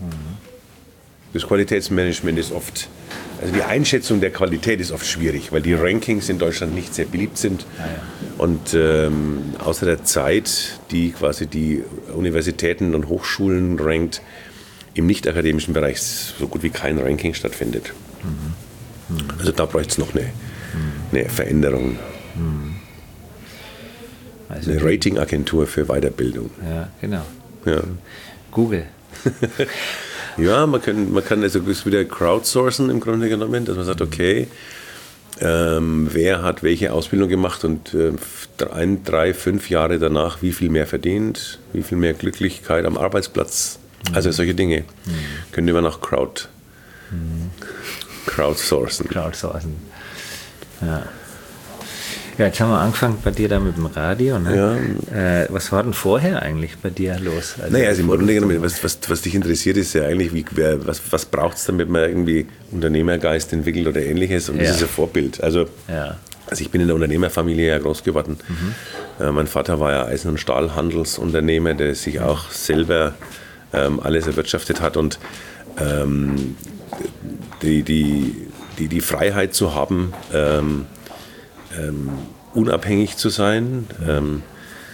Das Qualitätsmanagement ist oft, also die Einschätzung der Qualität ist oft schwierig, weil die Rankings in Deutschland nicht sehr beliebt sind. Ah, ja. Und ähm, außer der Zeit, die quasi die Universitäten und Hochschulen rankt, im nicht-akademischen Bereich so gut wie kein Ranking stattfindet. Mhm. Mhm. Also da bräuchte es noch eine, mhm. eine Veränderung. Mhm. Also eine Ratingagentur für Weiterbildung. Ja, genau. Ja. Google. Ja, man kann, man kann also das wieder crowdsourcen im Grunde genommen, dass man sagt, okay, ähm, wer hat welche Ausbildung gemacht und äh, ein, drei, fünf Jahre danach, wie viel mehr verdient, wie viel mehr Glücklichkeit am Arbeitsplatz, mhm. also solche Dinge mhm. könnte man auch crowd, mhm. crowdsourcen. Crowdsourcen, ja. Ja, jetzt haben wir angefangen bei dir da mit dem Radio. Ne? Ja. Äh, was war denn vorher eigentlich bei dir los? Also naja, also im Grunde genommen, was, was, was dich interessiert, ist ja eigentlich, wie, wer, was, was braucht es, damit man irgendwie Unternehmergeist entwickelt oder Ähnliches. Und ja. das ist ein Vorbild. Also, ja. also ich bin in der Unternehmerfamilie ja groß geworden. Mhm. Äh, mein Vater war ja Eisen- und Stahlhandelsunternehmer, der sich auch selber ähm, alles erwirtschaftet hat. Und ähm, die, die, die, die Freiheit zu haben, ähm, Ähm, unabhängig zu sein, ähm,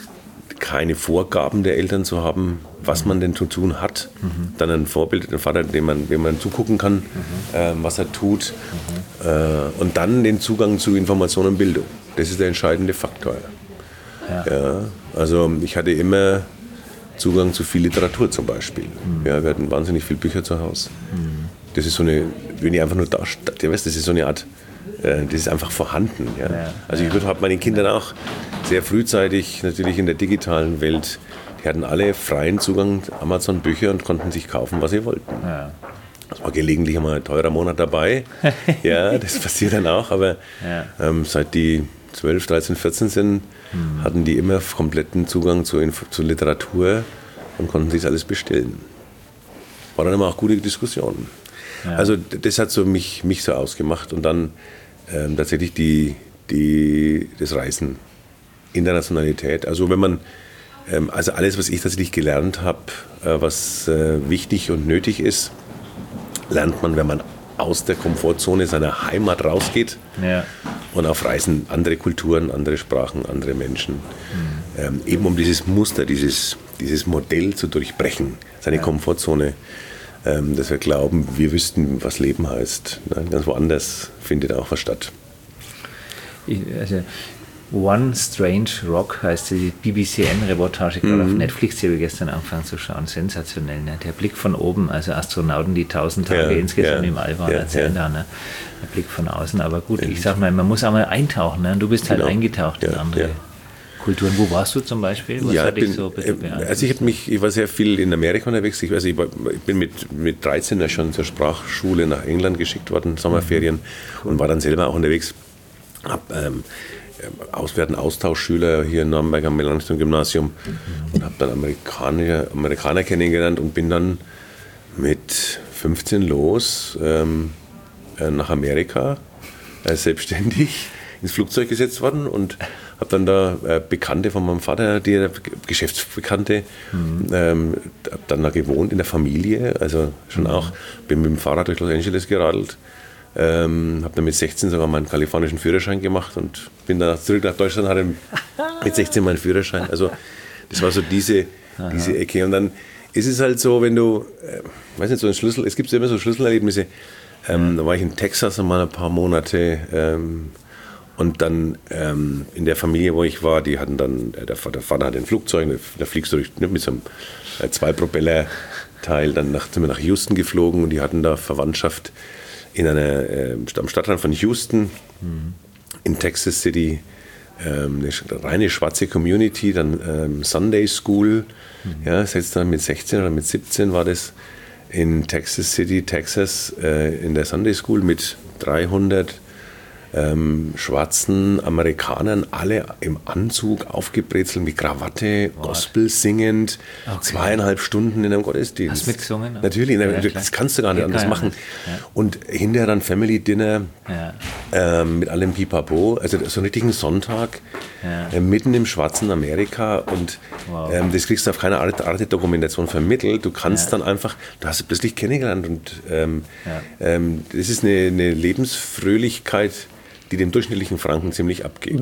keine Vorgaben der Eltern zu haben, was man denn zu tun hat. Mhm. Dann ein Vorbild, einen Vater, dem man, dem man zugucken kann, mhm. ähm, was er tut. Mhm. Äh, und dann den Zugang zu Information und Bildung. Das ist der entscheidende Faktor. Ja. Ja, also ich hatte immer Zugang zu viel Literatur zum Beispiel. Mhm. Ja, wir hatten wahnsinnig viele Bücher zu Hause. Mhm. Das ist so eine, wenn ich einfach nur da, das ist so eine Art, das ist einfach vorhanden. Ja. Ja, also ich habe meinen Kindern auch sehr frühzeitig, natürlich in der digitalen Welt, die hatten alle freien Zugang zu Amazon-Bücher und konnten sich kaufen, was sie wollten. Ja. Das war gelegentlich einmal ein teurer Monat dabei. Ja, das passiert dann auch, aber ja. ähm, seit die zwölf, dreizehn, vierzehn sind, mhm. hatten die immer kompletten Zugang zu, zu Literatur und konnten sich das alles bestellen. War dann immer auch gute Diskussionen. Ja. Also das hat so mich, mich so ausgemacht und dann ähm, tatsächlich die, die, das Reisen, Internationalität. Also wenn man, ähm, also alles, was ich tatsächlich gelernt habe, äh, was äh, wichtig und nötig ist, lernt man, wenn man aus der Komfortzone seiner Heimat rausgeht ja. und auf Reisen andere Kulturen, andere Sprachen, andere Menschen. Mhm. Ähm, eben um dieses Muster, dieses, dieses Modell zu durchbrechen, seine ja. Komfortzone. Dass wir glauben, wir wüssten, was Leben heißt. Nein, ganz woanders findet auch was statt. Ich, also One Strange Rock heißt die B B C N-Reportage, gerade mhm. auf Netflix, die habe ich gestern angefangen zu schauen. Sensationell, ne? Der Blick von oben, also Astronauten, die tausend Tage ja, insgesamt ja, im All waren, ja, erzählen ja. da, ne? Der Blick von außen. Aber gut, ja. ich sag mal, man muss auch mal eintauchen. Ne? Du bist halt genau. eingetaucht ja, in andere ja. Kulturen. Wo warst du zum Beispiel? Was ja, hat dich bin, so bitte also ich, mich, ich war sehr viel in Amerika unterwegs. Ich, also ich, war, ich bin mit, mit dreizehn ja schon zur Sprachschule nach England geschickt worden, Sommerferien, cool. und war dann selber auch unterwegs. Hab, ähm, wir hatten Austauschschüler hier in Nürnberg am Melanchthon-Gymnasium mhm. und habe dann Amerikaner, Amerikaner kennengelernt und bin dann mit fünfzehn los ähm, nach Amerika äh, selbstständig ins Flugzeug gesetzt worden und habe dann da äh, Bekannte von meinem Vater, die äh, Geschäftsbekannte, mhm. ähm, habe dann da gewohnt in der Familie, also schon mhm. auch, bin mit dem Fahrrad durch Los Angeles geradelt, ähm, habe dann mit sechzehn sogar meinen kalifornischen Führerschein gemacht und bin dann zurück nach Deutschland, hatte mit sechzehn meinen Führerschein, also das war so diese, diese Ecke und dann ist es halt so, wenn du, äh, weiß nicht, so ein Schlüssel, es gibt immer so Schlüsselerlebnisse, ähm, da war ich in Texas einmal ein paar Monate, ähm, Und dann ähm, in der Familie, wo ich war, die hatten dann, der Vater, der Vater hatte ein Flugzeug, da fliegst du durch, ne, mit so einem äh, Zwei-Propeller-Teil, dann nach, sind wir nach Houston geflogen und die hatten da Verwandtschaft in einer, äh, am Stadtrand von Houston, mhm. in Texas City, ähm, eine reine schwarze Community, dann ähm, Sunday School, mhm. ja, selbst dann mit sechzehn oder mit siebzehn war das in Texas City, Texas, äh, in der Sunday School mit dreihundert Ähm, schwarzen Amerikanern, alle im Anzug, aufgebrezelt, mit Krawatte, What? Gospel singend, okay. zweieinhalb Stunden in einem Gottesdienst. Hast du mitgesungen? Ne? Natürlich, ja, das kannst du gar nicht ja, anders ja, machen. Ja. Und hinterher dann Family Dinner ja. ähm, mit allem Pipapo, also so einen richtigen Sonntag ja. äh, mitten im schwarzen Amerika und wow. ähm, das kriegst du auf keiner Art, Art Dokumentation vermittelt. Du kannst ja. dann einfach, du hast es plötzlich kennengelernt und ähm, ja. ähm, das ist eine, eine Lebensfröhlichkeit, die dem durchschnittlichen Franken ziemlich abgeht.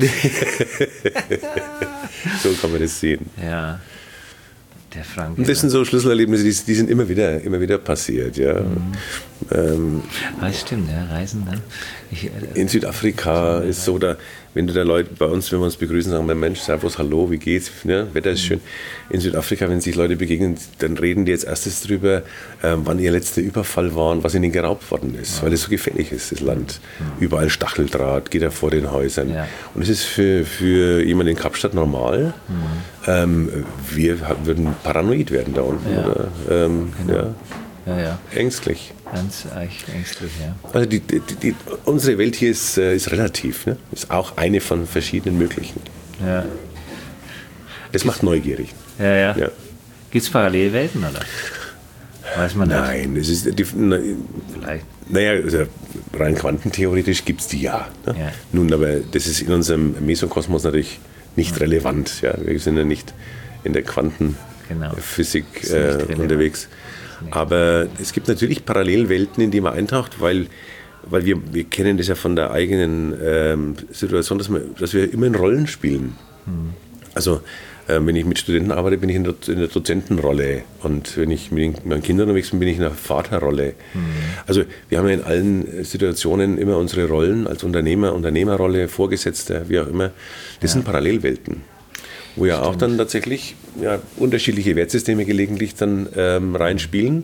So kann man das sehen. Ja, der Franke. Und das sind so Schlüsselerlebnisse, die, die sind immer wieder, immer wieder passiert. Ja. Mhm. Ähm, ah, das stimmt, ja, Reisen dann. Ich, äh, in Südafrika ist so, da, wenn du da Leute bei uns, wenn wir uns begrüßen, sagen wir, Mensch, Servus, hallo, wie geht's? Ja, Wetter ist schön. In Südafrika, wenn sich Leute begegnen, dann reden die als erstes drüber, ähm, wann ihr letzter Überfall war und was ihnen geraubt worden ist, ja. weil es so gefährlich ist, das Land. Mhm. Überall Stacheldraht, geht da vor den Häusern. Ja. Und es ist für, für jemanden in Kapstadt normal. Mhm. Ähm, wir würden paranoid werden da unten. Ja. Oder? Ähm, genau. ja. Ja, ja. Ängstlich. Ganz ängstlich, ja. Also die, die, die, unsere Welt hier ist, ist relativ, ne? Ist auch eine von verschiedenen möglichen. Ja. Das macht neugierig. Ja, ja. ja. Gibt es Parallelwelten, oder? Weiß man nicht. Nein, es ist die, na, vielleicht. Naja, also rein quantentheoretisch gibt es die ja, ne? ja. Nun, aber das ist in unserem Mesokosmos natürlich nicht ja. relevant. Ja? Wir sind ja nicht in der Quantenphysik genau. äh, unterwegs. Aber es gibt natürlich Parallelwelten, in die man eintaucht, weil, weil wir, wir kennen das ja von der eigenen ähm, Situation, dass wir, dass wir immer in Rollen spielen. Mhm. Also äh, wenn ich mit Studenten arbeite, bin ich in der, in der Dozentenrolle und wenn ich mit meinen Kindern unterwegs bin, bin ich in der Vaterrolle. Mhm. Also wir haben ja in allen Situationen immer unsere Rollen als Unternehmer, Unternehmerrolle, Vorgesetzter, wie auch immer. Das ja. sind Parallelwelten. Wo ja Stimmt. auch dann tatsächlich ja, unterschiedliche Wertsysteme gelegentlich dann ähm, reinspielen,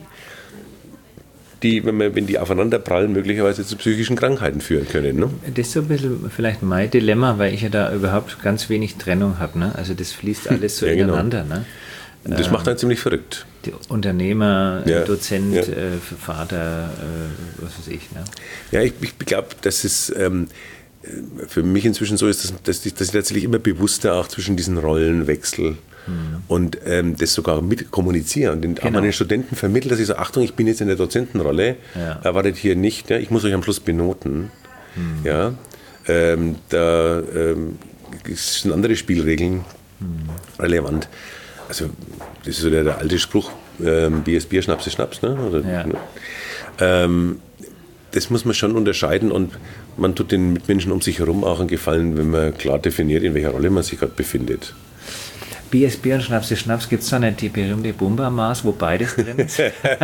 die, wenn, man, wenn die aufeinander prallen, möglicherweise zu psychischen Krankheiten führen können. Ne? Das ist so ein bisschen vielleicht mein Dilemma, weil ich ja da überhaupt ganz wenig Trennung habe. Ne? Also das fließt alles so ja, ineinander. Genau. Ne? Das ähm, macht einen ziemlich verrückt. Unternehmer, ja, Dozent, ja. Äh, Vater, äh, was weiß ich. Ne? Ja, ich, ich glaube, dass es ähm, für mich inzwischen so ist, dass, dass, ich, dass ich tatsächlich immer bewusster auch zwischen diesen Rollen wechsle mhm. und ähm, das sogar mit kommuniziere und den, genau. auch meinen Studenten vermittle, dass ich so, Achtung, ich bin jetzt in der Dozentenrolle, ja. erwartet hier nicht, ja, ich muss euch am Schluss benoten. Mhm. Ja, ähm, da ähm, sind andere Spielregeln mhm. relevant. Also das ist so der, der alte Spruch, ähm, Bier ist Bier, Schnaps ist Schnaps. Ne? Oder, ja. ne? Ähm, das muss man schon unterscheiden und man tut den Mitmenschen um sich herum auch einen Gefallen, wenn man klar definiert, in welcher Rolle man sich gerade befindet. Bier ist Bier und Schnaps ist Schnaps. Gibt es da nicht die berühmte Bumba-Maß, wo beides drin ist?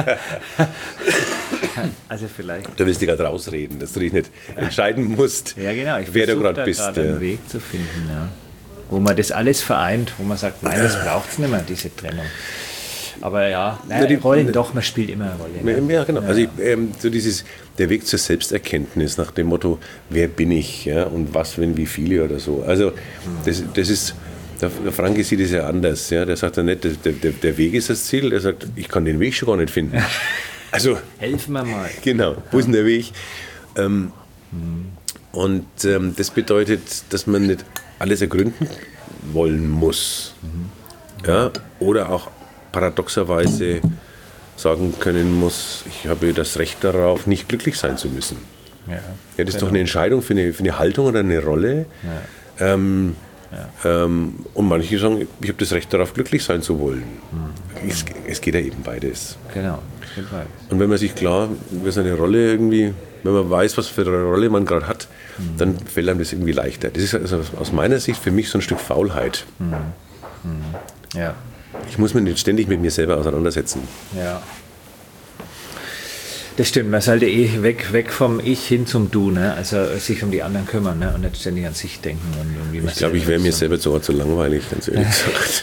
Also vielleicht. Da willst du gerade rausreden, dass du dich nicht entscheiden musst, ja, genau. Ich wer du gerade bist. Ich versuche einen Weg zu finden, ja. Wo man das alles vereint, wo man sagt, nein, das braucht es nicht mehr, diese Trennung. Aber ja, naja, die Rollen doch, man spielt immer eine Rolle. Ne? Ja, genau. Ja. Also ich, ähm, so dieses, der Weg zur Selbsterkenntnis nach dem Motto, wer bin ich, ja, und was, wenn, wie viele oder so. Also das, das ist, der, der Franke sieht es ja anders. Ja? Der sagt ja nicht, der, der, der Weg ist das Ziel, der sagt, ich kann den Weg schon gar nicht finden. Also, helfen wir mal. Genau, wo ist denn der Weg? Ähm, mhm. Und ähm, das bedeutet, dass man nicht alles ergründen wollen muss. Mhm. Ja? Oder auch paradoxerweise sagen können muss, ich habe das Recht darauf, nicht glücklich sein zu müssen. Ja, ja, das ist genau. doch eine Entscheidung für eine, für eine Haltung oder eine Rolle. Ja. Ähm, ja. ähm, und manche sagen, ich habe das Recht darauf, glücklich sein zu wollen. Mhm. Es, es geht ja eben beides. Genau, es geht beides. Und wenn man sich klar über seine Rolle irgendwie, wenn man weiß, was für eine Rolle man gerade hat, mhm. dann fällt einem das irgendwie leichter. Das ist also aus meiner Sicht für mich so ein Stück Faulheit. Mhm. Mhm. Ja. Ich muss mich nicht ständig mit mir selber auseinandersetzen. Ja. Das stimmt, man sollte eh weg, weg vom Ich hin zum Du, ne? Also sich um die anderen kümmern, ne? Und nicht ständig an sich denken. Und, und wie man ich glaube, ich wäre mir selber zu, zu langweilig, ganz ehrlich gesagt.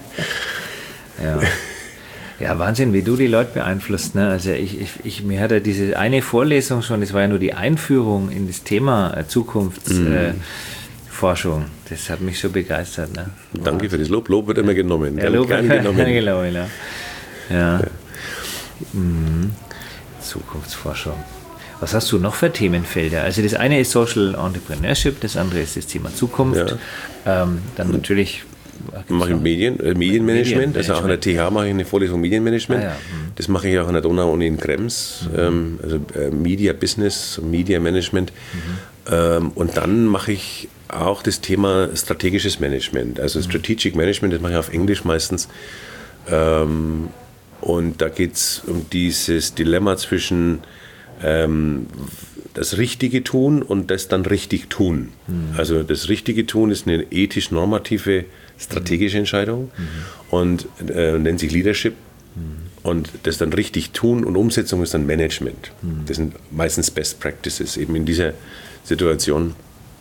Ja. Ja, Wahnsinn, wie du die Leute beeinflusst. Ne? Also ich, ich, ich, mir hat ja diese eine Vorlesung schon, das war ja nur die Einführung in das Thema äh, Zukunftsforschung. Mm. Äh, das hat mich so begeistert. Ne? Danke für das Lob. Lob wird immer genommen. Ja, Lob wird immer genommen. Ja. Ja. Ja. Mhm. Zukunftsforschung. Was hast du noch für Themenfelder? Also das eine ist Social Entrepreneurship, das andere ist das Thema Zukunft. Ja. Ähm, dann natürlich... mache ich Medien, äh, Medienmanagement, also auch an der T H mache ich eine Vorlesung Medienmanagement. Ah, ja. mhm. Das mache ich auch an der Donau-Uni in Krems, mhm. ähm, also äh, Media Business, Media Management. Mhm. Ähm, und dann mache ich auch das Thema strategisches Management, also mhm. Strategic Management, das mache ich auf Englisch meistens. Ähm, und da geht es um dieses Dilemma zwischen ähm, das Richtige tun und das dann richtig tun. Mhm. Also das Richtige tun ist eine ethisch-normative strategische Entscheidung mhm. und äh, nennt sich Leadership. Mhm. Und das dann richtig tun und Umsetzung ist dann Management. Mhm. Das sind meistens Best Practices eben in dieser Situation.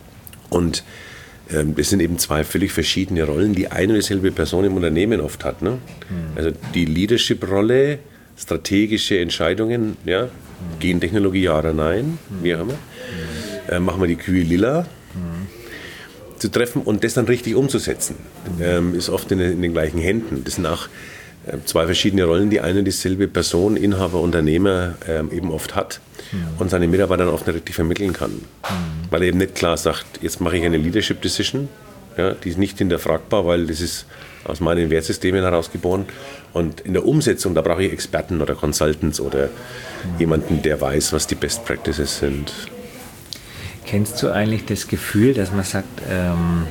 Und ähm, das sind eben zwei völlig verschiedene Rollen, die eine und dieselbe Person im Unternehmen oft hat. Ne? Mhm. Also die Leadership-Rolle, strategische Entscheidungen, ja, mhm. Gentechnologie ja oder nein, mhm. wie auch immer. Mhm. Äh, machen wir die Kühe lila. Mhm. zu treffen und das dann richtig umzusetzen, ähm, ist oft in, in den gleichen Händen. Das sind auch äh, zwei verschiedene Rollen, die eine und dieselbe Person, Inhaber, Unternehmer ähm, eben oft hat mhm. und seine Mitarbeiter dann oft nicht richtig vermitteln kann. Mhm. Weil er eben nicht klar sagt, jetzt mache ich eine Leadership Decision, ja, die ist nicht hinterfragbar, weil das ist aus meinen Wertsystemen herausgeboren. Und in der Umsetzung, da brauche ich Experten oder Consultants oder mhm. jemanden, der weiß, was die Best Practices sind. Kennst du eigentlich das Gefühl, dass man sagt, ähm,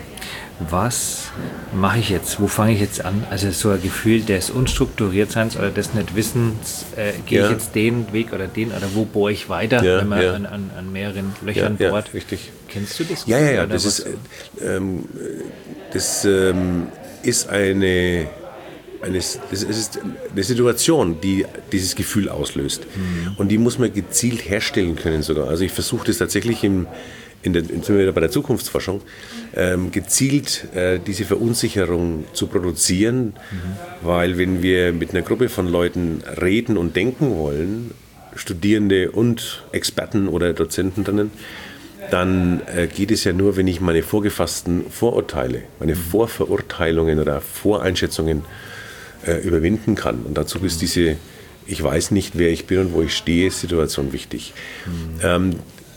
was mache ich jetzt, wo fange ich jetzt an? Also so ein Gefühl des Unstrukturiertseins oder des Nicht-Wissens, äh, gehe ja. ich jetzt den Weg oder den oder wo bohre ich weiter, ja, wenn man ja. an, an, an mehreren Löchern ja, bohrt? Ja, richtig. Kennst du das? Ja, ja, ja. Das ist, ähm, das ähm, ist eine, eine, das ist eine Situation, die dieses Gefühl auslöst. Mhm. Und die muss man gezielt herstellen können sogar. Also ich versuche das tatsächlich im In der, in, bei der Zukunftsforschung, ähm, gezielt äh, diese Verunsicherung zu produzieren, mhm. weil wenn wir mit einer Gruppe von Leuten reden und denken wollen, Studierende und Experten oder Dozenten drinnen, dann äh, geht es ja nur, wenn ich meine vorgefassten Vorurteile, meine mhm. Vorverurteilungen oder Voreinschätzungen äh, überwinden kann. Und dazu ist diese Ich weiß nicht, wer ich bin und wo ich stehe, Situation wichtig. Mhm. Ähm,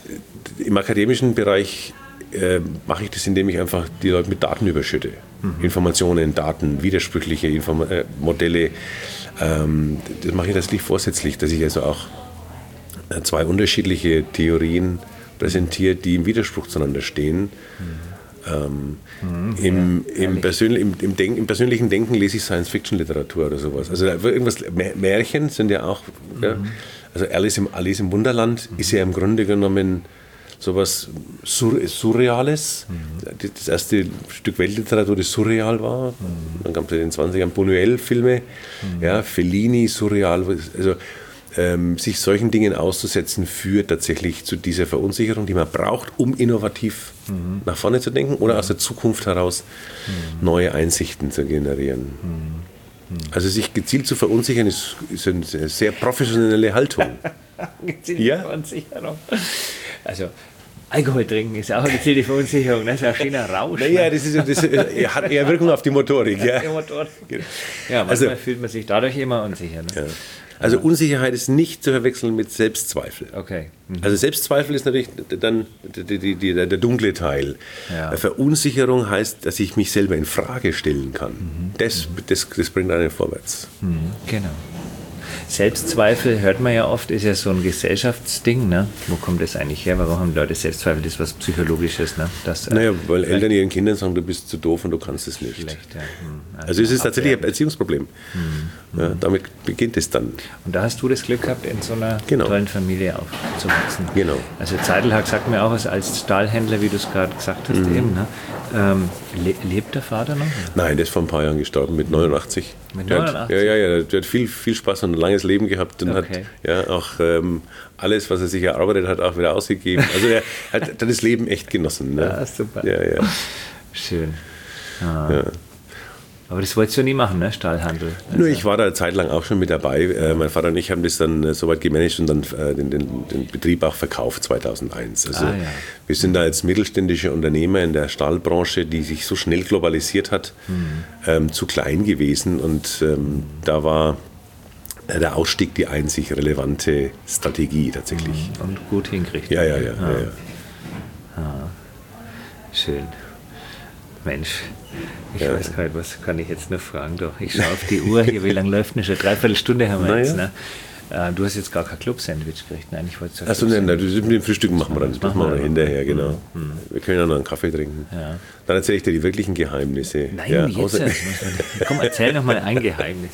Im akademischen Bereich äh, mache ich das, indem ich einfach die Leute mit Daten überschütte. Mhm. Informationen, Daten, widersprüchliche Inform- äh, Modelle. Ähm, das mache ich tatsächlich vorsätzlich, dass ich also auch äh, zwei unterschiedliche Theorien präsentiere, die im Widerspruch zueinander stehen. Mhm. Ähm, mhm, im, ja, im, persönli- im, im, Denk- Im persönlichen Denken lese ich Science-Fiction-Literatur oder sowas. Also irgendwas, Märchen sind ja auch, mhm. ja, also Alice im, Alice im Wunderland mhm. ist ja im Grunde genommen sowas Sur- Surreales. Mhm. Das erste Stück Weltliteratur, das surreal war. Mhm. Dann gab es in den zwanzigern Buñuel-Filme, mhm. ja, Fellini, surreal. Also ähm, sich solchen Dingen auszusetzen, führt tatsächlich zu dieser Verunsicherung, die man braucht, um innovativ mhm. nach vorne zu denken oder aus der Zukunft heraus mhm. neue Einsichten zu generieren. Mhm. Also sich gezielt zu verunsichern, ist, ist eine sehr professionelle Haltung. Gezielte ja? Verunsicherung. Also Alkohol trinken ist auch eine gezielte Verunsicherung, das ist ein schöner Rausch. Naja, das, ist, das hat eher Wirkung auf die Motorik. Ja, die Motorik. Ja, manchmal also, fühlt man sich dadurch immer unsicher. Ne? Ja. Also Unsicherheit ist nicht zu verwechseln mit Selbstzweifel. Okay. Mhm. Also Selbstzweifel ist natürlich dann die, die, die, der dunkle Teil. Ja. Verunsicherung heißt, dass ich mich selber in Frage stellen kann. Mhm. Das, das, das bringt einen vorwärts. Mhm. Genau. Selbstzweifel, hört man ja oft, ist ja so ein Gesellschaftsding. Ne? Wo kommt das eigentlich her? Warum haben Leute Selbstzweifel? Das ist was Psychologisches. Ne? Das, äh, naja, weil Eltern ihren Kindern sagen, du bist zu doof und du kannst es nicht. Schlecht, ja. Hm. Also, also es ist tatsächlich ein Erziehungsproblem. Hm. Ja, damit beginnt es dann. Und da hast du das Glück gehabt, in so einer genau. tollen Familie aufzuwachsen. Genau. Also Zeidelhack sagt mir auch was als Stahlhändler, wie du es gerade gesagt hast. Mhm. Eben, ne? ähm, le- lebt der Vater noch? Nein, der ist vor ein paar Jahren gestorben, mit neunundachtzig. Mit Der neunundachtzig? hat, ja, ja, ja, der hat viel, viel Spaß und ein langes Leben gehabt und Okay. hat ja auch ähm, alles, was er sich erarbeitet hat, auch wieder ausgegeben. Also er hat, hat das Leben echt genossen. Ne? Ja, super. Ja, ja. Schön. Ja. Ja. Aber das wolltest du nie machen, ne? Stahlhandel. Nur ich war da eine Zeit lang auch schon mit dabei. Äh, mein Vater und ich haben das dann äh, soweit gemanagt und dann äh, den, den, den Betrieb auch verkauft zweitausendeins. Also Ah, ja. wir sind da als mittelständische Unternehmer in der Stahlbranche, die sich so schnell globalisiert hat, Mhm. ähm, zu klein gewesen und ähm, da war äh, der Ausstieg die einzig relevante Strategie tatsächlich. Und gut hinkriegt. Ja, ja, ja. ja, Ah. ja. Schön. Mensch, ich Ja. weiß gar nicht, was kann ich jetzt noch fragen? Doch, ich schaue auf die Uhr hier, wie lange läuft denn schon? Dreiviertel Stunde haben wir Na jetzt. ja. Ne? Äh, Du hast jetzt gar kein Club-Sandwich gekriegt. Nein, ich wollte sagen. Achso, nein, nein, das mit dem Frühstück machen wir dann. Das machen machen wir wir dann dann. hinterher, genau. Wir können ja noch einen Kaffee trinken. Ja. Dann erzähle ich dir die wirklichen Geheimnisse. Nein, ja, jetzt. außer- erst. Komm, erzähl noch mal ein Geheimnis.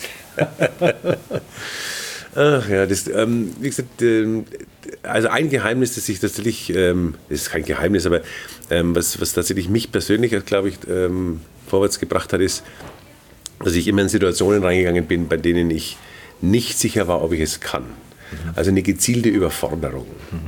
Ach ja, das, ähm, wie gesagt, ähm, also ein Geheimnis, das ich tatsächlich, ähm, das ist kein Geheimnis, aber ähm, was, was tatsächlich mich persönlich, glaube ich, ähm, vorwärts gebracht hat, ist, dass ich immer in Situationen reingegangen bin, bei denen ich nicht sicher war, ob ich es kann. Also eine gezielte Überforderung.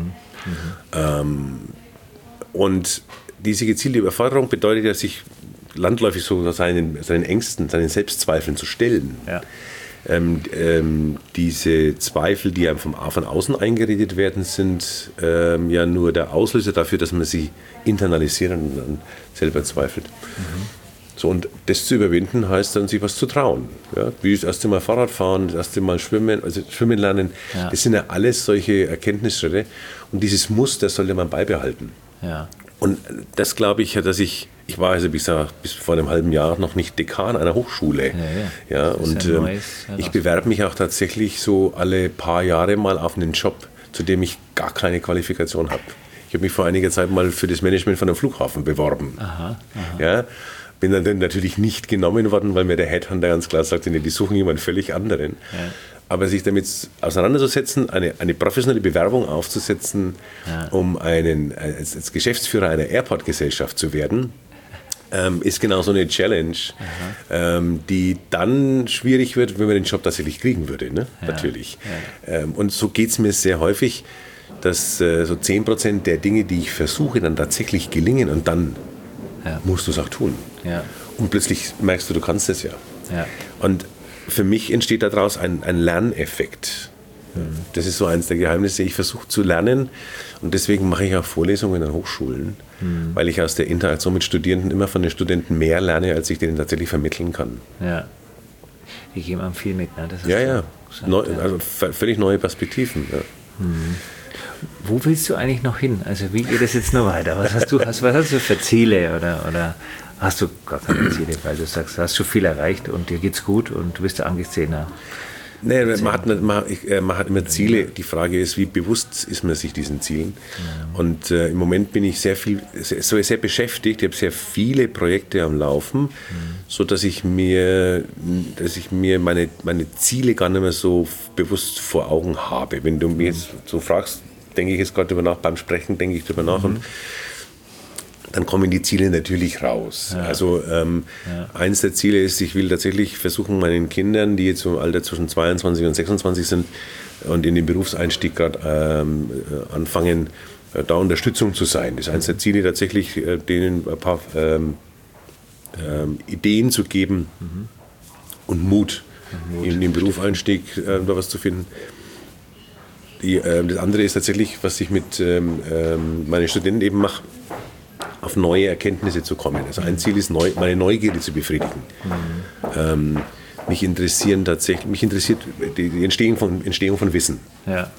Ähm, und diese gezielte Überforderung bedeutet ja, sich landläufig so seinen, seinen Ängsten, seinen Selbstzweifeln zu stellen. Ja. Ähm, ähm, diese Zweifel, die einem vom, von außen eingeredet werden, sind ähm, ja nur der Auslöser dafür, dass man sie internalisiert und dann selber zweifelt. So, und das zu überwinden heißt dann, sich was zu trauen. Ja? Wie das erste Mal Fahrrad fahren, das erste Mal schwimmen, also schwimmen lernen, Ja. das sind ja alles solche Erkenntnisschritte. Und dieses Muster sollte man beibehalten. Ja. Und das glaube ich, dass ich, ich war also bis, bis vor einem halben Jahr noch nicht Dekan einer Hochschule. Ja, ja. Ja, Das ist und ein ähm, neues ich Herausforderung. bewerbe mich auch tatsächlich so alle paar Jahre mal auf einen Job, zu dem ich gar keine Qualifikation habe. Ich habe mich vor einiger Zeit mal für das Management von einem Flughafen beworben. Aha, aha. Ja, bin dann natürlich nicht genommen worden, weil mir der Headhunter ganz klar sagte, nee, die suchen jemanden völlig anderen. Ja. Aber sich damit auseinanderzusetzen, eine, eine professionelle Bewerbung aufzusetzen, Ja. um einen, als, als Geschäftsführer einer Airport-Gesellschaft zu werden, ähm, ist genau so eine Challenge, ähm, die dann schwierig wird, wenn man den Job tatsächlich kriegen würde. Ne? Ja. Natürlich. Ähm, und so geht es mir sehr häufig, dass äh, so zehn Prozent der Dinge, die ich versuche, dann tatsächlich gelingen und dann Ja. musst du es auch tun. Ja. Und plötzlich merkst du, du kannst es ja. Ja. Und für mich entsteht daraus ein, ein Lerneffekt. Das ist so eines der Geheimnisse. Ich versuche zu lernen und deswegen mache ich auch Vorlesungen an Hochschulen, weil ich aus der Interaktion mit Studierenden immer von den Studenten mehr lerne, als ich denen tatsächlich vermitteln kann. Ja. Die geben einem viel mit. Ne? Das hast Ja, du ja. gesagt, Neu, ja. also v- völlig neue Perspektiven. Ja. Wo willst du eigentlich noch hin? Also wie geht es jetzt noch weiter? Was hast du, hast, was hast du für Ziele? Oder, oder hast du gar keine Ziele, weil du sagst, du hast schon viel erreicht und dir geht's gut und du bist der angesehener. Nee, man hat, nicht, man, ich, äh, man hat immer Ziele. Die Frage ist, wie bewusst ist man sich diesen Zielen? Und äh, im Moment bin ich sehr viel, sehr, so sehr beschäftigt. Ich habe sehr viele Projekte am Laufen, so dass ich mir, dass ich mir meine, meine Ziele gar nicht mehr so bewusst vor Augen habe. Wenn du mich jetzt so fragst, denke ich jetzt gerade drüber nach. Beim Sprechen denke ich drüber nach und dann kommen die Ziele natürlich raus. Ja. Also ähm, Ja. eins der Ziele ist, ich will tatsächlich versuchen, meinen Kindern, die jetzt im Alter zwischen zweiundzwanzig und sechsundzwanzig sind und in den Berufseinstieg gerade ähm, äh, anfangen, äh, da Unterstützung zu sein. Das ist eins der Ziele, tatsächlich äh, denen ein paar ähm, ähm, Ideen zu geben und Mut, in den Berufseinstieg äh, da was zu finden. Die, äh, das andere ist tatsächlich, was ich mit ähm, ähm, meinen Studenten eben mache, auf neue Erkenntnisse zu kommen. Also ein Ziel ist, neu, meine Neugierde zu befriedigen. Ähm, mich interessieren tatsächlich, mich interessiert die, die Entstehung, von, Entstehung von Wissen. Ja.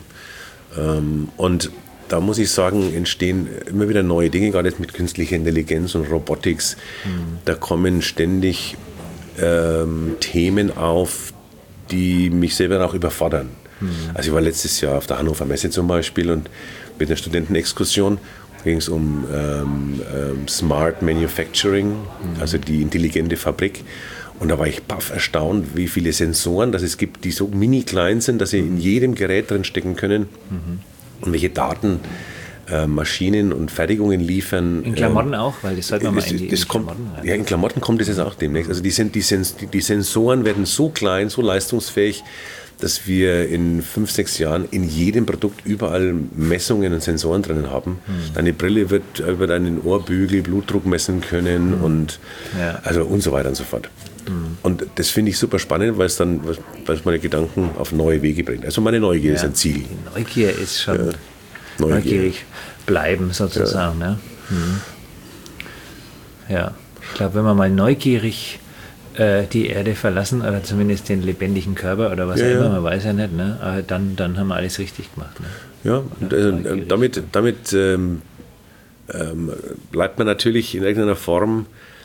Ähm, und da muss ich sagen, entstehen immer wieder neue Dinge, gerade jetzt mit künstlicher Intelligenz und Robotics. Da kommen ständig ähm, Themen auf, die mich selber auch überfordern. Also ich war letztes Jahr auf der Hannover Messe zum Beispiel und mit einer Studentenexkursion ging es um ähm, ähm, Smart Manufacturing, also die intelligente Fabrik. Und da war ich baff erstaunt, wie viele Sensoren dass es gibt, die so mini klein sind, dass sie in jedem Gerät drin stecken können und welche Daten äh, Maschinen und Fertigungen liefern. In Klamotten ähm, auch, weil das sollte man mal in die, das in kommt, Klamotten rein. Ja, in Klamotten kommt das jetzt auch demnächst. Also die, sind, die, Sens, die, die Sensoren werden so klein, so leistungsfähig, dass wir in fünf, sechs Jahren in jedem Produkt überall Messungen und Sensoren drinnen haben. Hm. Deine Brille wird über deinen Ohrbügel Blutdruck messen können hm. und, ja. also und so weiter und so fort. Hm. Und das finde ich super spannend, weil es dann weil es meine Gedanken auf neue Wege bringt. Also meine Neugier ja. ist ein Ziel. Die Neugier ist schon ja. Neugier. neugierig bleiben sozusagen. Ja, ne? hm. ja. Ich glaube, wenn man mal neugierig die Erde verlassen oder zumindest den lebendigen Körper oder was ja, auch immer, ja. man weiß ja nicht, ne? Aber dann, dann haben wir alles richtig gemacht. Ne? Ja, und also, damit, damit ähm, ähm, bleibt man natürlich in irgendeiner Form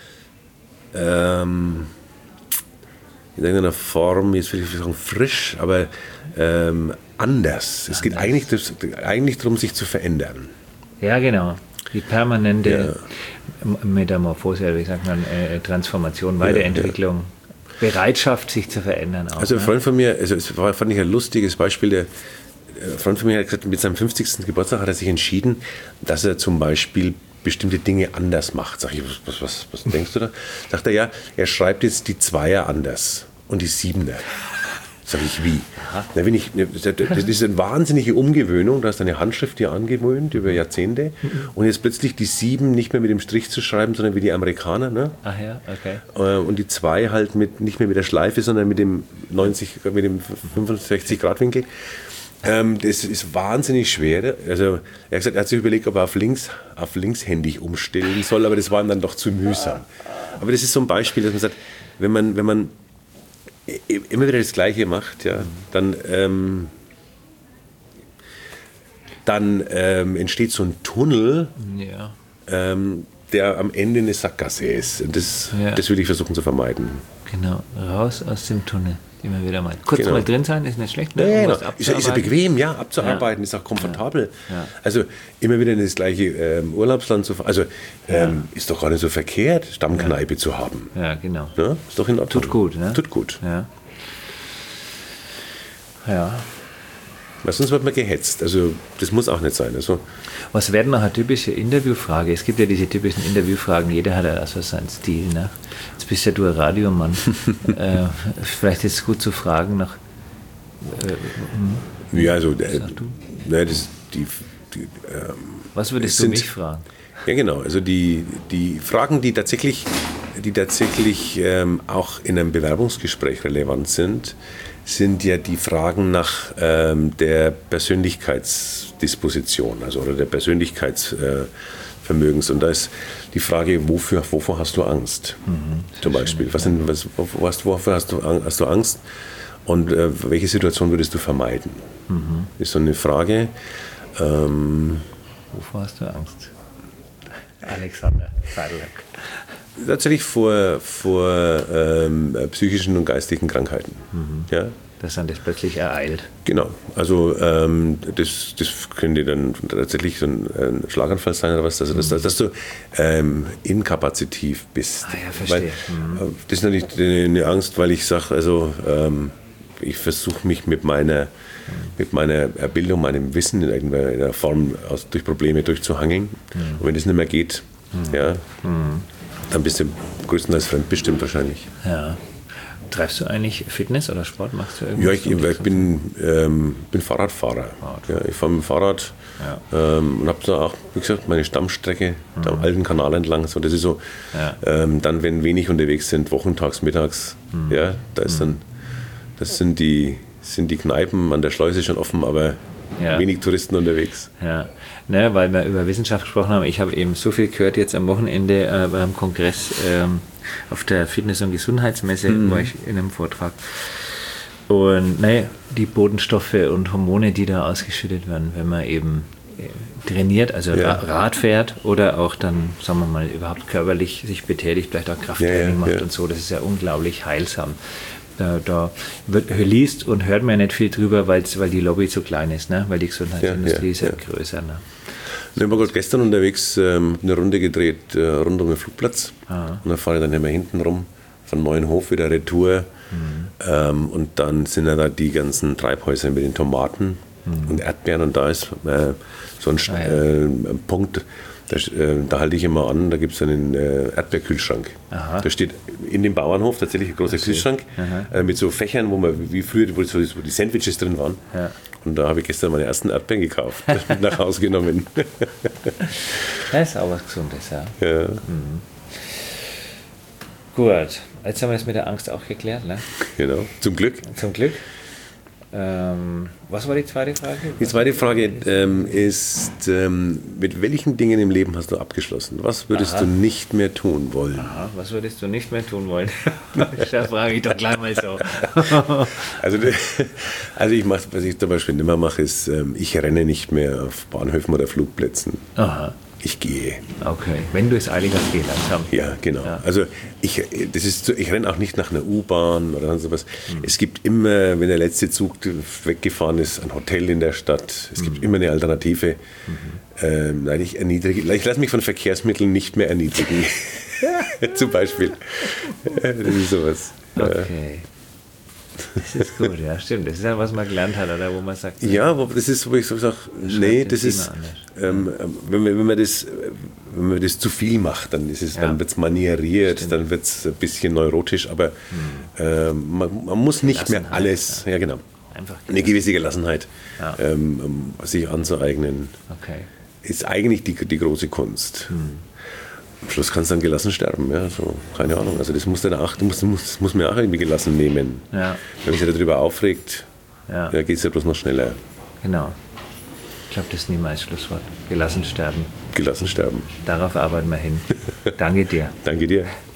ähm, in irgendeiner Form, jetzt will ich sagen frisch, aber ähm, anders. Es geht eigentlich, das, eigentlich darum, sich zu verändern. Ja, genau. Die permanente ja. Metamorphose, wie sagt man, äh, Transformation, Weiterentwicklung, ja, ja. Bereitschaft, sich zu verändern. Auch, also ein ne? Freund von mir, also es war, fand ich ein lustiges Beispiel, der ein Freund von mir hat gesagt, mit seinem fünfzigsten Geburtstag hat er sich entschieden, dass er zum Beispiel bestimmte Dinge anders macht. Sag ich, was, was, was denkst du da? Sagt er, ja, er schreibt jetzt die Zweier anders und die Siebener. Sag ich, wie? Na, wenn ich, das ist eine wahnsinnige Umgewöhnung, da ist deine Handschrift dir angewöhnt über Jahrzehnte mhm. und jetzt plötzlich die Sieben nicht mehr mit dem Strich zu schreiben, sondern wie die Amerikaner. Ne? Ach ja, okay. Und die Zwei halt mit, nicht mehr mit der Schleife, sondern mit dem neunzig, mit dem fünfundsechzig Grad Winkel. Ähm, das ist wahnsinnig schwer. Also er hat gesagt, er hat sich überlegt, ob er auf links, auf linkshändig umstellen soll, aber das war ihm dann doch zu mühsam. Aber das ist so ein Beispiel, dass man sagt, wenn man, wenn man immer wieder das Gleiche macht, ja, dann, ähm, dann ähm, entsteht so ein Tunnel, ja. ähm, der am Ende eine Sackgasse ist. Und das, ja. das will ich versuchen zu vermeiden. Genau, raus aus dem Tunnel, immer wieder mal. Kurz genau. mal drin sein, ist nicht schlecht. Ne? Ja, Um genau. ist, ist ja bequem, ja, abzuarbeiten, ja. ist auch komfortabel. Ja. Ja. Also immer wieder in das gleiche ähm, Urlaubsland zu fahren. Also ähm, ja. ist doch gar nicht so verkehrt, Stammkneipe ja. zu haben. Ja, genau. Ja, ist doch in Ordnung. Tut gut, ne? Tut gut. Ja. Ja. Weil sonst wird man gehetzt. Also das muss auch nicht sein. Also, was wäre noch eine typische Interviewfrage? Es gibt ja diese typischen Interviewfragen, jeder hat ja also seinen Stil. Ne? Jetzt bist ja du ein Radiomann. äh, vielleicht ist es gut zu fragen nach... Äh, ja, also... Äh, ne, das, die, die, ähm, was würdest sind, du mich fragen? Ja, genau. Also die, die Fragen, die tatsächlich, die tatsächlich ähm, auch in einem Bewerbungsgespräch relevant sind, sind ja die Fragen nach ähm, der Persönlichkeitsdisposition, also oder der Persönlichkeitsvermögens. Äh, Und da ist die Frage, wofür, wovor hast du Angst? Mhm, zum Beispiel. Was sind, was, wovor, hast, wofür hast du, hast du Angst? Und äh, welche Situation würdest du vermeiden? Mhm. Ist so eine Frage. Ähm, wovor hast du Angst? Alexander Sadlak. Tatsächlich vor, vor ähm, psychischen und geistigen Krankheiten. Mhm. Ja? Dass dann das plötzlich ereilt. Genau, also ähm, das, das könnte dann tatsächlich so ein, ein Schlaganfall sein oder was, also dass, mhm. dass du ähm, inkapazitiv bist. Ah ja, verstehe. Weil, mhm. Das ist natürlich eine Angst, weil ich sage, also ähm, ich versuche mich mit meiner, mhm. mit meiner Bildung, meinem Wissen in irgendeiner Form aus, durch Probleme durchzuhangeln. Mhm. Und wenn das nicht mehr geht, mhm. ja, mhm. dann bist du größtenteils fremdbestimmt wahrscheinlich. Ja. Treibst du eigentlich Fitness oder Sport? Machst du irgendwas? Ja, ich, ich bin, ähm, bin Fahrradfahrer. Fahrradfahrer. Ja, ich fahre mit dem Fahrrad ja. ähm, und habe da auch, wie gesagt, meine Stammstrecke mhm. am alten Kanal entlang. So, das ist so, ja. ähm, dann, wenn wenig unterwegs sind, wochentags, mittags, mhm. ja, da ist dann, das sind die, sind die Kneipen an der Schleuse schon offen, aber ja. wenig Touristen unterwegs. Ja, ne, weil wir über Wissenschaft gesprochen haben. Ich habe eben so viel gehört jetzt am Wochenende äh, beim Kongress ähm, auf der Fitness- und Gesundheitsmesse, mhm. war ich in einem Vortrag. Und naja, die Botenstoffe und Hormone, die da ausgeschüttet werden, wenn man eben äh, trainiert, also ja. Rad fährt oder auch dann, sagen wir mal, überhaupt körperlich sich betätigt, vielleicht auch Krafttraining ja, ja, macht ja. und so, das ist ja unglaublich heilsam. Da, da wird, liest und hört man nicht viel drüber, weil die Lobby zu klein ist, ne? Weil die Gesundheitsindustrie ja, ja, ist ja, ja größer. Ne? Ich war gerade gestern unterwegs, ähm, eine Runde gedreht äh, rund um den Flugplatz. Aha. Und dann fahre ich dann immer hinten rum, von Neuenhof wieder Retour. Mhm. Ähm, und dann sind ja da die ganzen Treibhäuser mit den Tomaten. mhm. und Erdbeeren. Und da ist äh, so ein, ah, ja. äh, ein Punkt, da, äh, da halte ich immer an, da gibt es einen äh, Erdbeerkühlschrank. Aha. Da steht in dem Bauernhof tatsächlich ein großer Kühlschrank äh, mit so Fächern, wo man wie früher, wo, so, wo die Sandwiches drin waren. Ja. Und da habe ich gestern meine ersten Erdbeeren gekauft, mit nach Hause genommen. Das ist auch was Gesundes, ja. ja. Mhm. Gut, jetzt haben wir es mit der Angst auch geklärt, ne? Genau, zum Glück. Zum Glück. Ähm, was war die zweite Frage? Die zweite Frage ähm, ist, ähm, mit welchen Dingen im Leben hast du abgeschlossen? Was würdest Aha. du nicht mehr tun wollen? Aha, was würdest du nicht mehr tun wollen? Da frage ich doch gleich mal so. also, also ich mache, was ich zum Beispiel nicht mehr mache, ist, ähm, ich renne nicht mehr auf Bahnhöfen oder Flugplätzen. Aha. Ich gehe. Okay, wenn du es eilig hast, geh langsam. Ja, genau. Ja. Also ich, das ist, ich renne auch nicht nach einer U-Bahn oder sonst was. Mhm. Es gibt immer, wenn der letzte Zug weggefahren ist, ein Hotel in der Stadt. Es mhm. gibt immer eine Alternative. Mhm. Ähm, nein, ich erniedrige. Ich lasse mich von Verkehrsmitteln nicht mehr erniedrigen. Zum Beispiel. Das ist sowas. Okay. Das ist gut, ja, stimmt. Das ist ja, was man gelernt hat, oder wo man sagt. Ja, aber das ist, wo ich so sage, nee, das ist, ähm, wenn, man, wenn, man das, wenn man das zu viel macht, dann, ist es, ja. dann wird es manieriert, stimmt. Dann wird es ein bisschen neurotisch, aber hm. ähm, man, man muss nicht mehr alles, ja, ja genau, einfach eine gewisse Gelassenheit ja. ähm, sich anzueignen, okay. ist eigentlich die, die große Kunst. Hm. Am Schluss kannst du dann gelassen sterben, ja, so, keine Ahnung. Also das muss, dann auch, das muss, das muss man auch irgendwie gelassen nehmen. Ja. Wenn man sich darüber aufregt, ja. ja, geht es ja bloß noch schneller. Genau. Ich glaube, das ist nie mein Schlusswort. Gelassen sterben. Gelassen sterben. Darauf arbeiten wir hin. Danke dir. Danke dir.